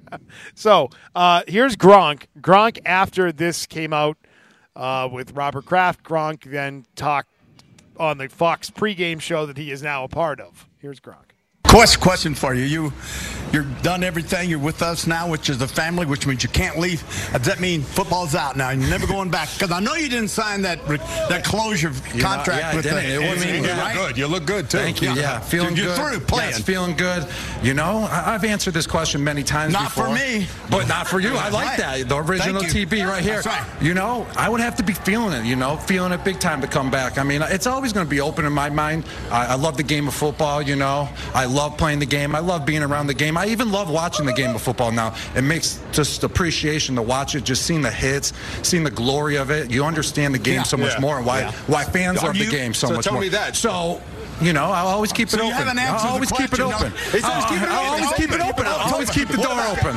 So uh, here's Gronk. Gronk, after this came out uh, with Robert Kraft, Gronk then talked on the Fox pregame show that he is now a part of. Here's Gronk. Question, question for you. You, you're done everything. You're with us now, which is the family, which means you can't leave. Does that mean football's out now? You're never going back? Because I know you didn't sign that re- that closure You know, contract yeah, I with didn't. the. It wasn't you even look right. good. You look good too. Thank you. Yeah, feeling you're good. through playing. Yes, feeling good. You know, I, I've answered this question many times Not before. for me. But not for you. I That's like right. that. The original Thank you. T B right here. That's right. You know, I would have to be feeling it, you know, feeling it big time to come back. I mean, it's always going to be open in my mind. I, I love the game of football, you know. I love playing the game. I love being around the game. I even love watching the game of football now. It makes just appreciation to watch it, just seeing the hits, seeing the glory of it. You understand the game Yeah. so much Yeah. more, and why Yeah. why fans Are love you- the game so, so much tell more. me that. So, you know, I'll always keep So it you open. haven't answered I'll the always keep it question. open. No. He says I'll, keep it I'll open. always It's keep it open. open. I'll It's always open. keep the Hold door on. open.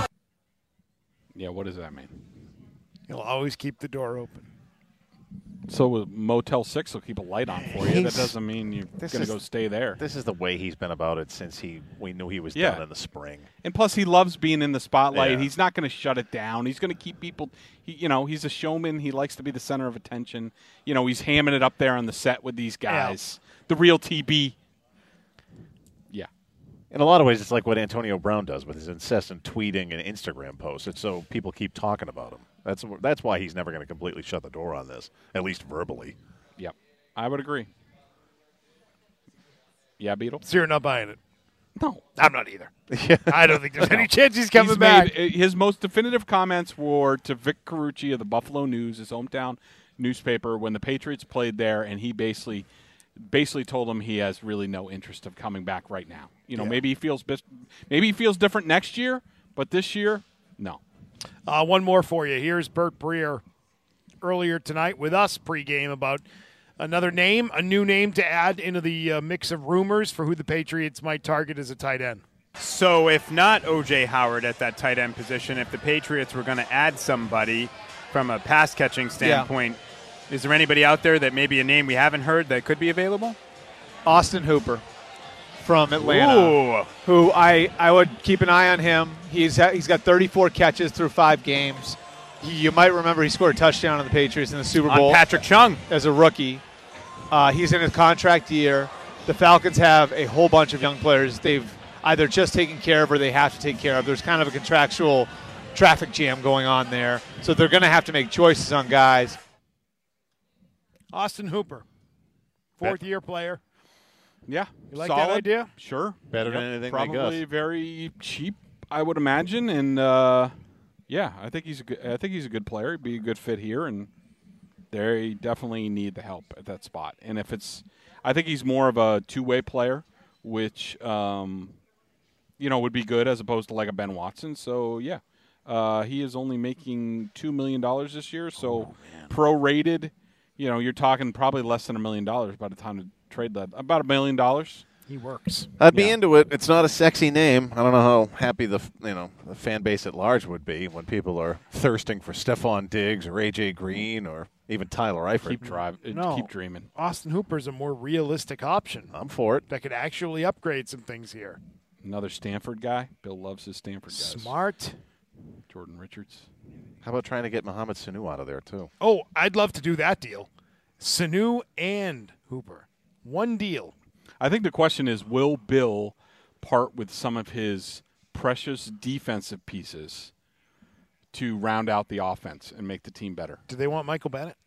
Yeah, what does that mean? He'll always keep the door open. So Motel Six will keep a light on for you. That He's- doesn't mean you're This going is- to go stay there. This is the way he's been about it since he we knew he was Yeah. done in the spring. And plus, he loves being in the spotlight. Yeah. He's not going to shut it down. He's going to keep people. He, you know, he's a showman. He likes to be the center of attention. You know, he's hamming it up there on the set with these guys. The real T B. Yeah. In a lot of ways, it's like what Antonio Brown does with his incessant tweeting and Instagram posts. It's so people keep talking about him. That's that's why he's never going to completely shut the door on this, at least verbally. Yep. I would agree. Yeah, Beetle? So you're not buying it? No. I'm not either. I don't think there's any chance he's coming He's back. made- his most definitive comments were to Vic Carucci of the Buffalo News, his hometown newspaper, when the Patriots played there, and he basically basically told him he has really no interest of coming back right now. You know, Yeah. maybe he feels bis- maybe he feels different next year, but this year, no. Uh, one more for you. Here's Bert Breer earlier tonight with us pregame about another name, a new name to add into the uh, mix of rumors for who the Patriots might target as a tight end. So if not O J Howard at that tight end position, if the Patriots were going to add somebody from a pass-catching standpoint, is there anybody out there that maybe a name we haven't heard that could be available? Austin Hooper. from Atlanta, Ooh. who I, I would keep an eye on him. He's ha- he's got thirty-four catches through five games. He, you might remember he scored a touchdown on the Patriots in the Super Bowl. On Patrick Chung. As a rookie. Uh, he's in his contract year. The Falcons have a whole bunch of young players they've either just taken care of or they have to take care of. There's kind of a contractual traffic jam going on there. So they're going to have to make choices on guys. Austin Hooper, fourth-year player. Yeah. You like solid. that idea? Sure. Better Yep. than anything they Probably got. very cheap, I would imagine. And, uh, yeah, I think he's a good, I think he's a good player. He'd be a good fit here, and they definitely need the help at that spot. And if it's – I think he's more of a two-way player, which, um, you know, would be good as opposed to like a Ben Watson. So, yeah. Uh, he is only making two million dollars this year, so oh, prorated – you know, you're talking probably less than a million dollars by the time to trade that. About a million dollars. He works. I'd be Yeah. into it. It's not a sexy name. I don't know how happy the you know the fan base at large would be when people are thirsting for Stephon Diggs or A J Green or even Tyler Eifert. Keep drive, No. keep dreaming. Austin Hooper's a more realistic option. I'm for it. That could actually upgrade some things here. Another Stanford guy. Bill loves his Stanford guys. Smart. Jordan Richards. How about trying to get Mohamed Sanu out of there, too? Oh, I'd love to do that deal. Sanu and Hooper. One deal. I think the question is, will Bill part with some of his precious defensive pieces to round out the offense and make the team better? Do they want Michael Bennett?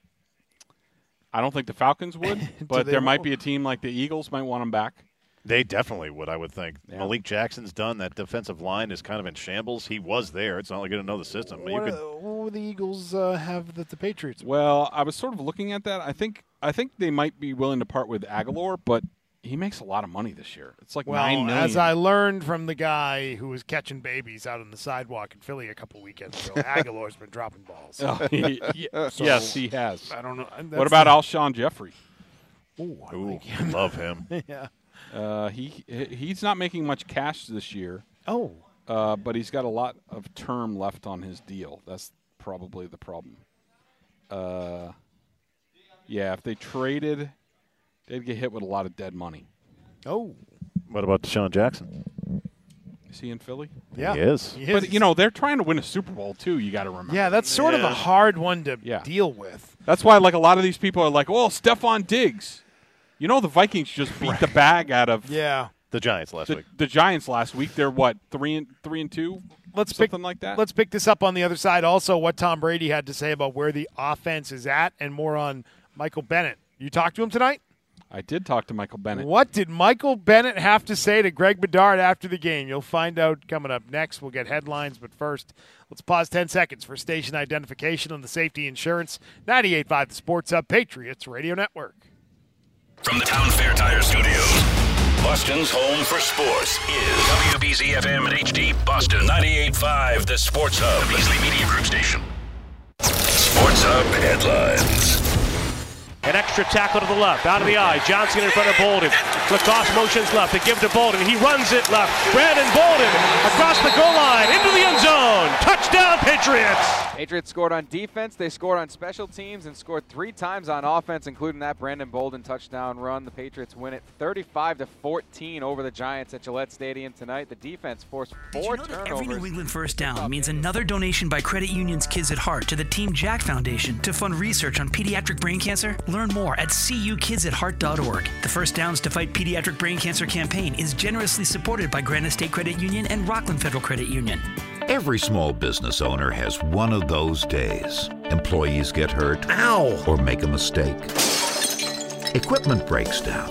I don't think the Falcons would, but they there might want- be a team like the Eagles might want him back. They definitely would, I would think. Yeah. Malik Jackson's done. That defensive line is kind of in shambles. He was there. It's not like going to know the system. But you What, could, uh, what would the Eagles uh, have that the Patriots? Well, I was sort of looking at that. I think I think they might be willing to part with Aguilar, but he makes a lot of money this year. It's like Well, nine million. as I learned from the guy who was catching babies out on the sidewalk in Philly a couple weekends ago, Aguilar's been dropping balls. Oh, he- he- So, yes, he has. I don't know. That's What about the- Alshon Jeffrey? Ooh, I Ooh, like him. love him. yeah. Uh, he he's not making much cash this year. Oh. Uh, but he's got a lot of term left on his deal. That's probably the problem. Uh, yeah, if they traded, they'd get hit with a lot of dead money. Oh. What about Deshaun Jackson? Is he in Philly? Yeah. He is. He But, is. you know, they're trying to win a Super Bowl, too, you got to remember. Yeah, that's sort of a hard one to Yeah. deal with. That's why, like, a lot of these people are like, oh, Stephon Diggs. You know, the Vikings just beat the bag out of Yeah. The Giants last the, week. the Giants last week. They're, what, three and three and two? Let's Something pick, like that? Let's pick this up on the other side. Also, what Tom Brady had to say about where the offense is at, and more on Michael Bennett. You talked to him tonight? I did talk to Michael Bennett. What did Michael Bennett have to say to Greg Bedard after the game? You'll find out coming up next. We'll get headlines, but first, let's pause ten seconds for station identification on the safety insurance. ninety-eight point five The Sports Hub, Patriots Radio Network. From the Town Fair Tire Studios, Boston's home for sports is W B Z F M and H D Boston ninety-eight point five The Sports Hub, the Beasley Media Group station. Sports Hub headlines. An extra tackle to the left, out of the eye. Johnson in front of Bolden. Lacoste motions left. They give to Bolden. He runs it left. Brandon Bolden across the goal line into the end zone. Touchdown, Patriots. Patriots scored on defense. They scored on special teams and scored three times on offense, including that Brandon Bolden touchdown run. The Patriots win it thirty-five to fourteen over the Giants at Gillette Stadium tonight. The defense forced four turnovers. Every New England first down means another donation by Credit Union's Kids at Heart to the Team Jack Foundation to fund research on pediatric brain cancer. Learn more at c u kids at heart dot org. The First Downs to Fight Pediatric Brain Cancer campaign is generously supported by Granite State Credit Union and Rockland Federal Credit Union. Every small business owner has one of those days. Employees get hurt. Ow! Or make a mistake. Equipment breaks down.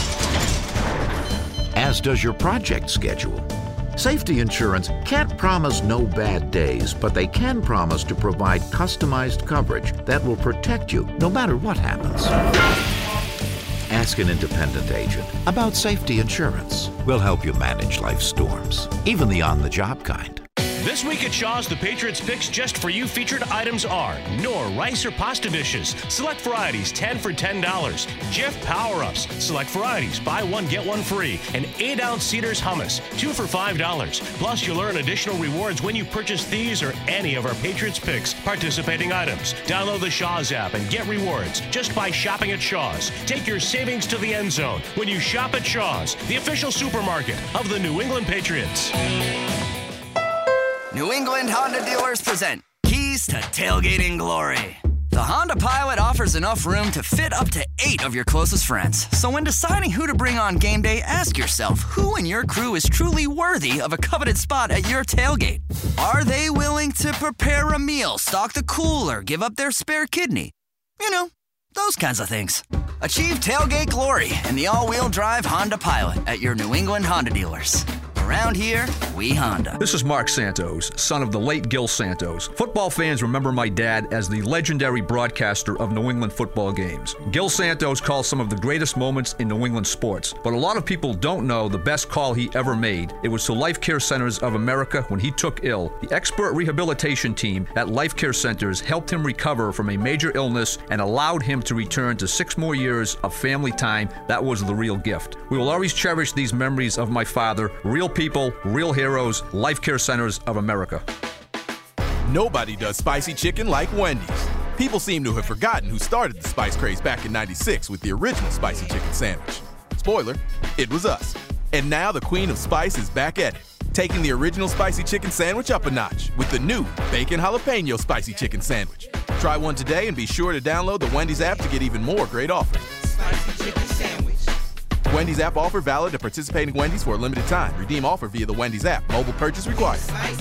As does your project schedule. Safety insurance can't promise no bad days, but they can promise to provide customized coverage that will protect you no matter what happens. Ask an independent agent about safety insurance. We'll help you manage life's storms, even the on-the-job kind. This week at Shaw's, the Patriots picks just for you featured items are Knorr rice or pasta dishes, select varieties ten for ten dollars, Jif Power-Ups, select varieties buy one get one free, and eight ounce Cedars hummus, two for five dollars. Plus, you'll earn additional rewards when you purchase these or any of our Patriots picks participating items. Download the Shaw's app and get rewards just by shopping at Shaw's. Take your savings to the end zone when you shop at Shaw's, the official supermarket of the New England Patriots. New England Honda dealers present Keys to Tailgating Glory. The Honda Pilot offers enough room to fit up to eight of your closest friends. So when deciding who to bring on game day, ask yourself who in your crew is truly worthy of a coveted spot at your tailgate. Are they willing to prepare a meal, stock the cooler, give up their spare kidney? You know, those kinds of things. Achieve tailgate glory in the all-wheel drive Honda Pilot at your New England Honda dealers. Around here, we Honda. This is Mark Santos, son of the late Gil Santos. Football fans remember my dad as the legendary broadcaster of New England football games. Gil Santos calls some of the greatest moments in New England sports, but a lot of people don't know the best call he ever made. It was to Life Care Centers of America when he took ill. The expert rehabilitation team at Life Care Centers helped him recover from a major illness and allowed him to return to six more years of family time. That was the real gift. We will always cherish these memories of my father. Real people, real heroes, Life Care Centers of America. Nobody does spicy chicken like Wendy's. People seem to have forgotten who started the spice craze back in ninety-six with the original spicy chicken sandwich. Spoiler, it was us. And now the queen of spice is back at it, taking the original spicy chicken sandwich up a notch with the new bacon jalapeno spicy chicken sandwich. Try one today and be sure to download the Wendy's app to get even more great offers. Spicy chicken sandwich. Wendy's app offer valid at participating Wendy's for a limited time. Redeem offer via the Wendy's app. Mobile purchase required.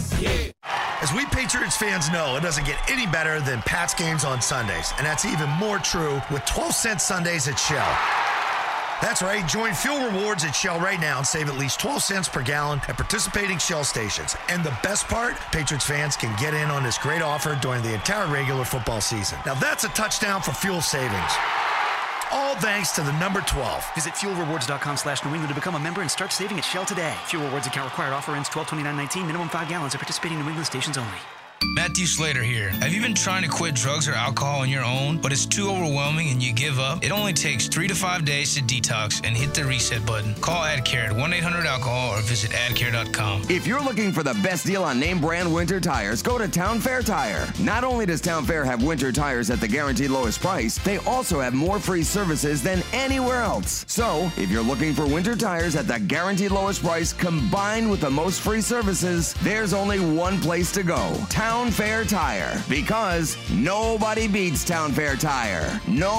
As we Patriots fans know, it doesn't get any better than Pat's games on Sundays. And that's even more true with twelve cent Sundays at Shell. That's right. Join Fuel Rewards at Shell right now and save at least twelve cents per gallon at participating Shell stations. And the best part, Patriots fans can get in on this great offer during the entire regular football season. Now that's a touchdown for fuel savings. All thanks to the number twelve. Visit fuel rewards dot com slash New England to become a member and start saving at Shell today. Fuel Rewards account required. Offer ends twelve twenty-nine nineteen. Minimum five gallons at participating New England stations only. Matthew Slater here. Have you been trying to quit drugs or alcohol on your own, but it's too overwhelming and you give up? It only takes three to five days to detox and hit the reset button. Call AdCare at one eight hundred alcohol or visit ad care dot com. If you're looking for the best deal on name brand winter tires, go to Town Fair Tire. Not only does Town Fair have winter tires at the guaranteed lowest price, they also have more free services than anywhere else. So, if you're looking for winter tires at the guaranteed lowest price combined with the most free services, there's only one place to go. Town Fair Tire. Because nobody beats Town Fair Tire.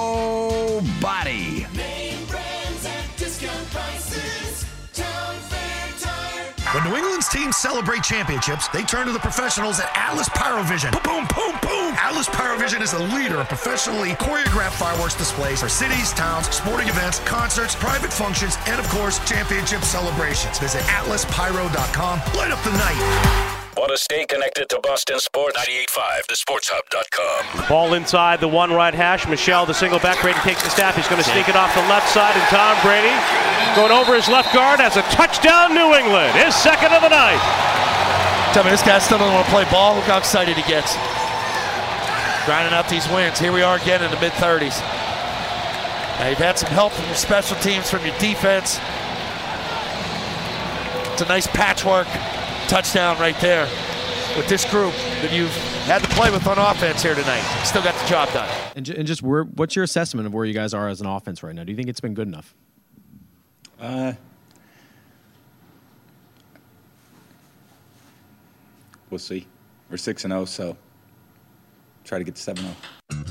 Nobody. Name brands at discount prices. Town Fair Tire. When New England's teams celebrate championships, they turn to the professionals at Atlas Pyrovision. Boom, boom, boom. Atlas Pyrovision is a leader of professionally choreographed fireworks displays for cities, towns, sporting events, concerts, private functions, and of course, championship celebrations. Visit atlas pyro dot com. Light up the night. Want to stay connected to Boston Sports? ninety-eight point five, the sports hub dot com. Ball inside the one right hash. Michelle, the single back. Brady takes the snap. He's going to sneak it off the left side. And Tom Brady going over his left guard has a touchdown, New England. His second of the night. Tell me, this guy still doesn't want to play ball. Look how excited he gets. Grinding out these wins. Here we are again in the mid thirties. Now, you've had some help from your special teams, from your defense. It's a nice patchwork touchdown right there with this group that you've had to play with on offense here tonight. Still got the job done. And, and just where, what's your assessment of where you guys are as an offense right now? Do you think it's been good enough? Uh, we'll see. We're six and zero, so try to get to seven zero.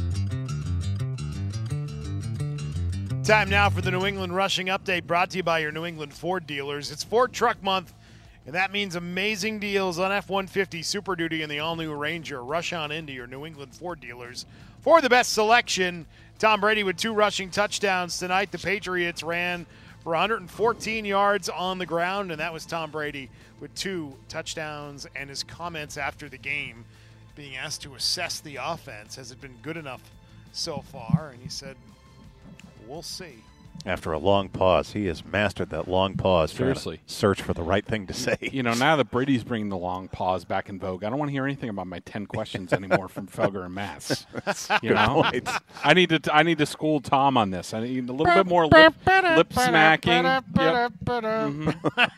Time now for the New England Rushing Update, brought to you by your New England Ford dealers. It's Ford Truck Month, and that means amazing deals on F one fifty Super Duty and the all-new Ranger. Rush on into your New England Ford dealers for the best selection. Tom Brady with two rushing touchdowns tonight. The Patriots ran for one hundred fourteen yards on the ground, and that was Tom Brady with two touchdowns. And his comments after the game, being asked to assess the offense. Has it been good enough so far? And he said, we'll see. After a long pause, he has mastered that long pause. trying to Seriously. search for the right thing to say. You know, now that Brady's bringing the long pause back in vogue, I don't want to hear anything about my ten questions anymore from Felger and Matz. You good know, point. I need to I need to school Tom on this. I need a little bit more lip, lip smacking. Yep. Mhm.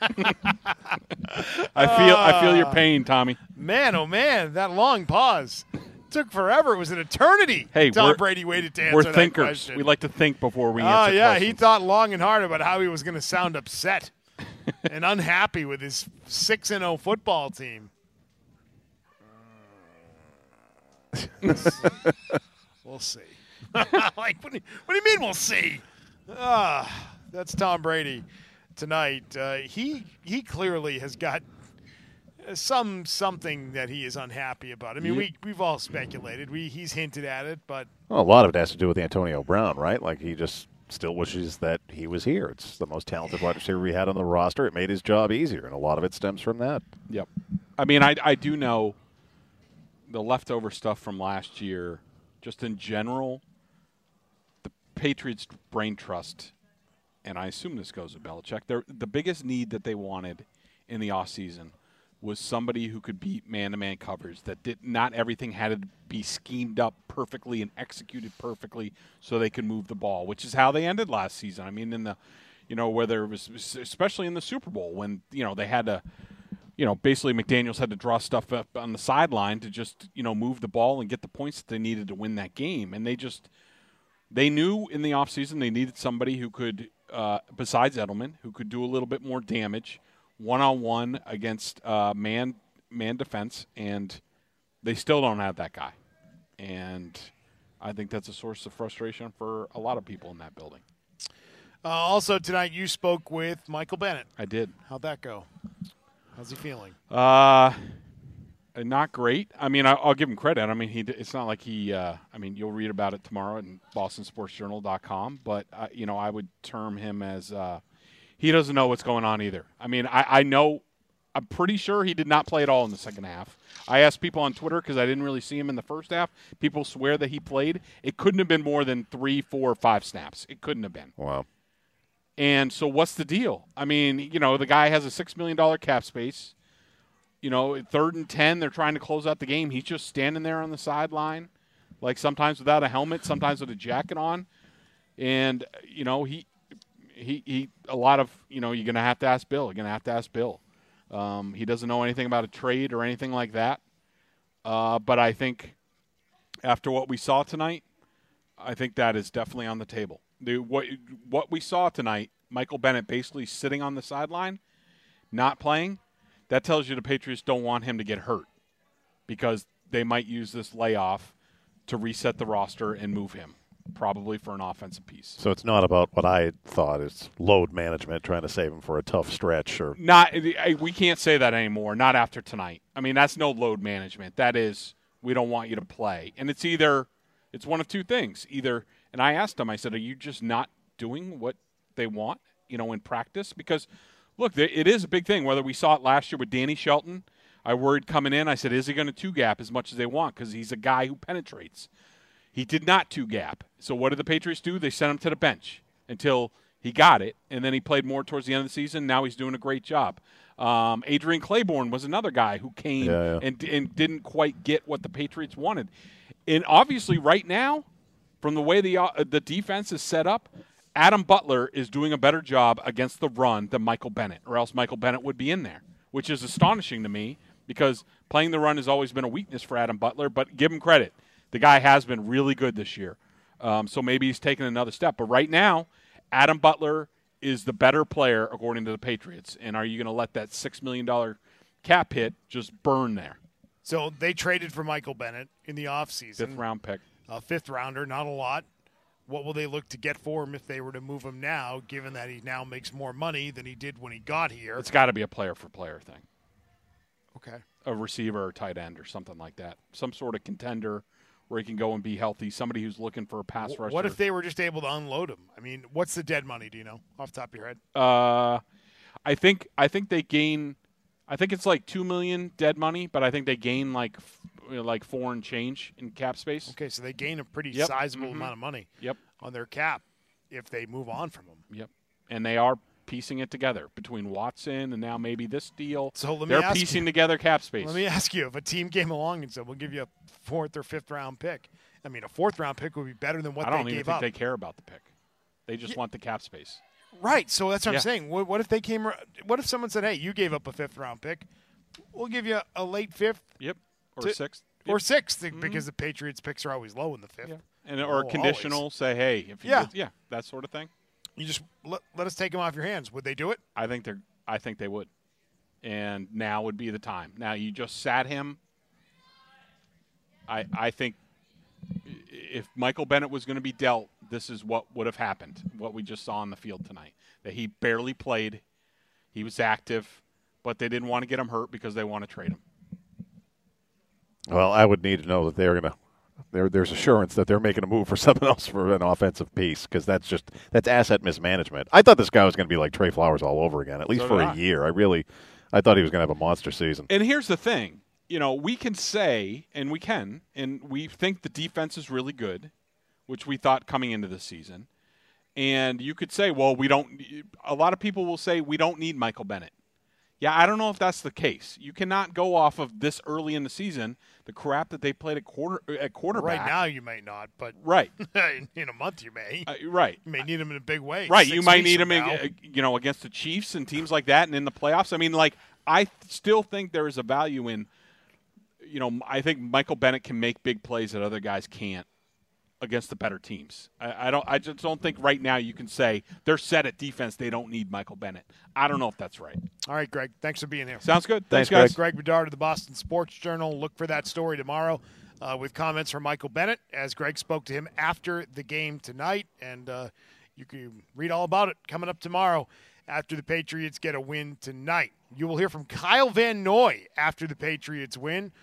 I feel I feel your pain, Tommy. Man, oh man, that long pause took forever. It was an eternity. Hey, Tom we're, Brady waited to answer we're that thinkers. question. We like to think before we Oh answer yeah, questions. he thought long and hard about how he was going to sound upset and unhappy with his six and zero football team. We'll see. like, what do, you, what do you mean we'll see? Ah, that's Tom Brady tonight. Uh, he he clearly has got some something that he is unhappy about. I mean, Yeah. we we've all speculated. We he's hinted at it, but Well, a lot of it has to do with Antonio Brown, right? Like, he just still wishes that he was here. It's the most talented wide receiver we had on the roster. It made his job easier, and a lot of it stems from that. Yep. I mean, I I do know the leftover stuff from last year, just in general, the Patriots' brain trust, and I assume this goes with Belichick, they're, the biggest need that they wanted in the offseason was somebody who could beat man-to-man coverage, that did not everything had to be schemed up perfectly and executed perfectly so they could move the ball, which is how they ended last season. I mean, in the, you know, whether it was, especially in the Super Bowl when, you know, they had to, you know, basically McDaniels had to draw stuff up on the sideline to just, you know, move the ball and get the points that they needed to win that game. And they just, they knew in the offseason they needed somebody who could, uh, besides Edelman, who could do a little bit more damage one-on-one against uh, man man defense, and they still don't have that guy. And I think that's a source of frustration for a lot of people in that building. uh, also tonight you spoke with Michael Bennett. I did. How'd that go? How's he feeling? Uh, not great. I mean, I, I'll give him credit. I mean, he. It's not like he. Uh, I mean, you'll read about it tomorrow in Boston Sports Journal dot com. But uh, you know, I would term him as uh, he doesn't know what's going on either. I mean, I, I know. I'm pretty sure he did not play at all in the second half. I asked people on Twitter because I didn't really see him in the first half. People swear that he played. It couldn't have been more than three, four, or five snaps. It couldn't have been. Wow. And so what's the deal? I mean, you know, the guy has a six million dollars cap space. You know, third and ten, they're trying to close out the game. He's just standing there on the sideline, like sometimes without a helmet, sometimes with a jacket on. And, you know, he, he, he a lot of, you know, you're going to have to ask Bill. You're going to have to ask Bill. Um, he doesn't know anything about a trade or anything like that. Uh, but I think after what we saw tonight, I think that is definitely on the table. The, what, what we saw tonight, Michael Bennett basically sitting on the sideline, not playing, that tells you the Patriots don't want him to get hurt because they might use this layoff to reset the roster and move him, probably for an offensive piece. So it's not about what I thought. It's load management, trying to save him for a tough stretch. Or Not, we can't say that anymore, not after tonight. I mean, that's no load management. That is, we don't want you to play. And it's either, it's one of two things. Either, and I asked him, I said, are you just not doing what they want, you know, in practice? Because, look, it is a big thing. Whether we saw it last year with Danny Shelton, I worried coming in, I said, is he going to two-gap as much as they want? Because he's a guy who penetrates. He did not two-gap. So what did the Patriots do? They sent him to the bench until he got it, and then he played more towards the end of the season. Now he's doing a great job. Um, Adrian Claiborne was another guy who came Yeah, yeah. And, and didn't quite get what the Patriots wanted. And obviously right now, from the way the uh, the defense is set up, Adam Butler is doing a better job against the run than Michael Bennett, or else Michael Bennett would be in there, which is astonishing to me because playing the run has always been a weakness for Adam Butler, but give him credit. The guy has been really good this year. Um, so maybe he's taken another step. But right now, Adam Butler is the better player, according to the Patriots. And are you going to let that six million dollars cap hit just burn there? So they traded for Michael Bennett in the offseason. Fifth round pick. A fifth rounder, not a lot. What will they look to get for him if they were to move him now, given that he now makes more money than he did when he got here? It's got to be a player-for-player thing. Okay. A receiver or tight end or something like that. Some sort of contender where he can go and be healthy, somebody who's looking for a pass Wh- rusher. What if they were just able to unload him? I mean, what's the dead money, do you know, off the top of your head? Uh, I think I think they gain. I think it's like two million dead money, but I think they gain like f- you know, like four and change in cap space. Okay, so they gain a pretty Yep. sizable Mhm. amount of money Yep. on their cap. if they move on from him. Yep. And they are piecing it together between Watson and now maybe this deal. So let me They're ask piecing you, together cap space. Let me ask you, if a team came along and said, we'll give you a fourth or fifth round pick, I mean, a fourth round pick would be better than what I don't they even gave think up. they care about the pick. They just Yeah. want the cap space. Right. So that's what Yeah. I'm saying. What, what if they came? ar- What if someone said, "Hey, you gave up a fifth round pick. We'll give you a late fifth." Yep. Or to- sixth. Or Yep. sixth, Mhm. because the Patriots' picks are always low in the fifth. And or Oh, conditional, always. say, hey, if you Yeah. get- yeah, that sort of thing. You just let, let us take them off your hands. Would they do it? I think they're. I think they would, and now would be the time. Now you just sat him. I I think if Michael Bennett was going to be dealt, this is what would have happened. What we just saw on the field tonight, that he barely played, he was active, but they didn't want to get him hurt because they want to trade him. Well, I would need to know that they're going to. There, there's assurance that they're making a move for something else for an offensive piece, because that's just that's asset mismanagement. I thought this guy was going to be like Trey Flowers all over again, at least So for did a I. year. I really, I thought he was going to have a monster season. And here's the thing, you know, we can say, and we can, and we think the defense is really good, which we thought coming into the season. And you could say, well, we don't. A lot of people will say we don't need Michael Bennett. Yeah, I don't know if that's the case. You cannot go off of this early in the season, the crap that they played at quarter at quarterback. Right now, you may not, but Right. in, in a month, you may. Uh, right. You may need him in a big way. Right, Six you might weeks need from him, in, now. uh, you know, against the Chiefs and teams like that, and in the playoffs. I mean, like, I th- still think there is a value in, you know, I think Michael Bennett can make big plays that other guys can't against the better teams. I, I don't. I just don't think right now you can say they're set at defense. They don't need Michael Bennett. I don't know if that's right. All right, Greg. Thanks for being here. Sounds good. Thanks, Thanks, guys. Greg Bedard of the Boston Sports Journal. Look for that story tomorrow uh, with comments from Michael Bennett, as Greg spoke to him after the game tonight. And uh, you can read all about it coming up tomorrow after the Patriots get a win tonight. You will hear from Kyle Van Noy after the Patriots win.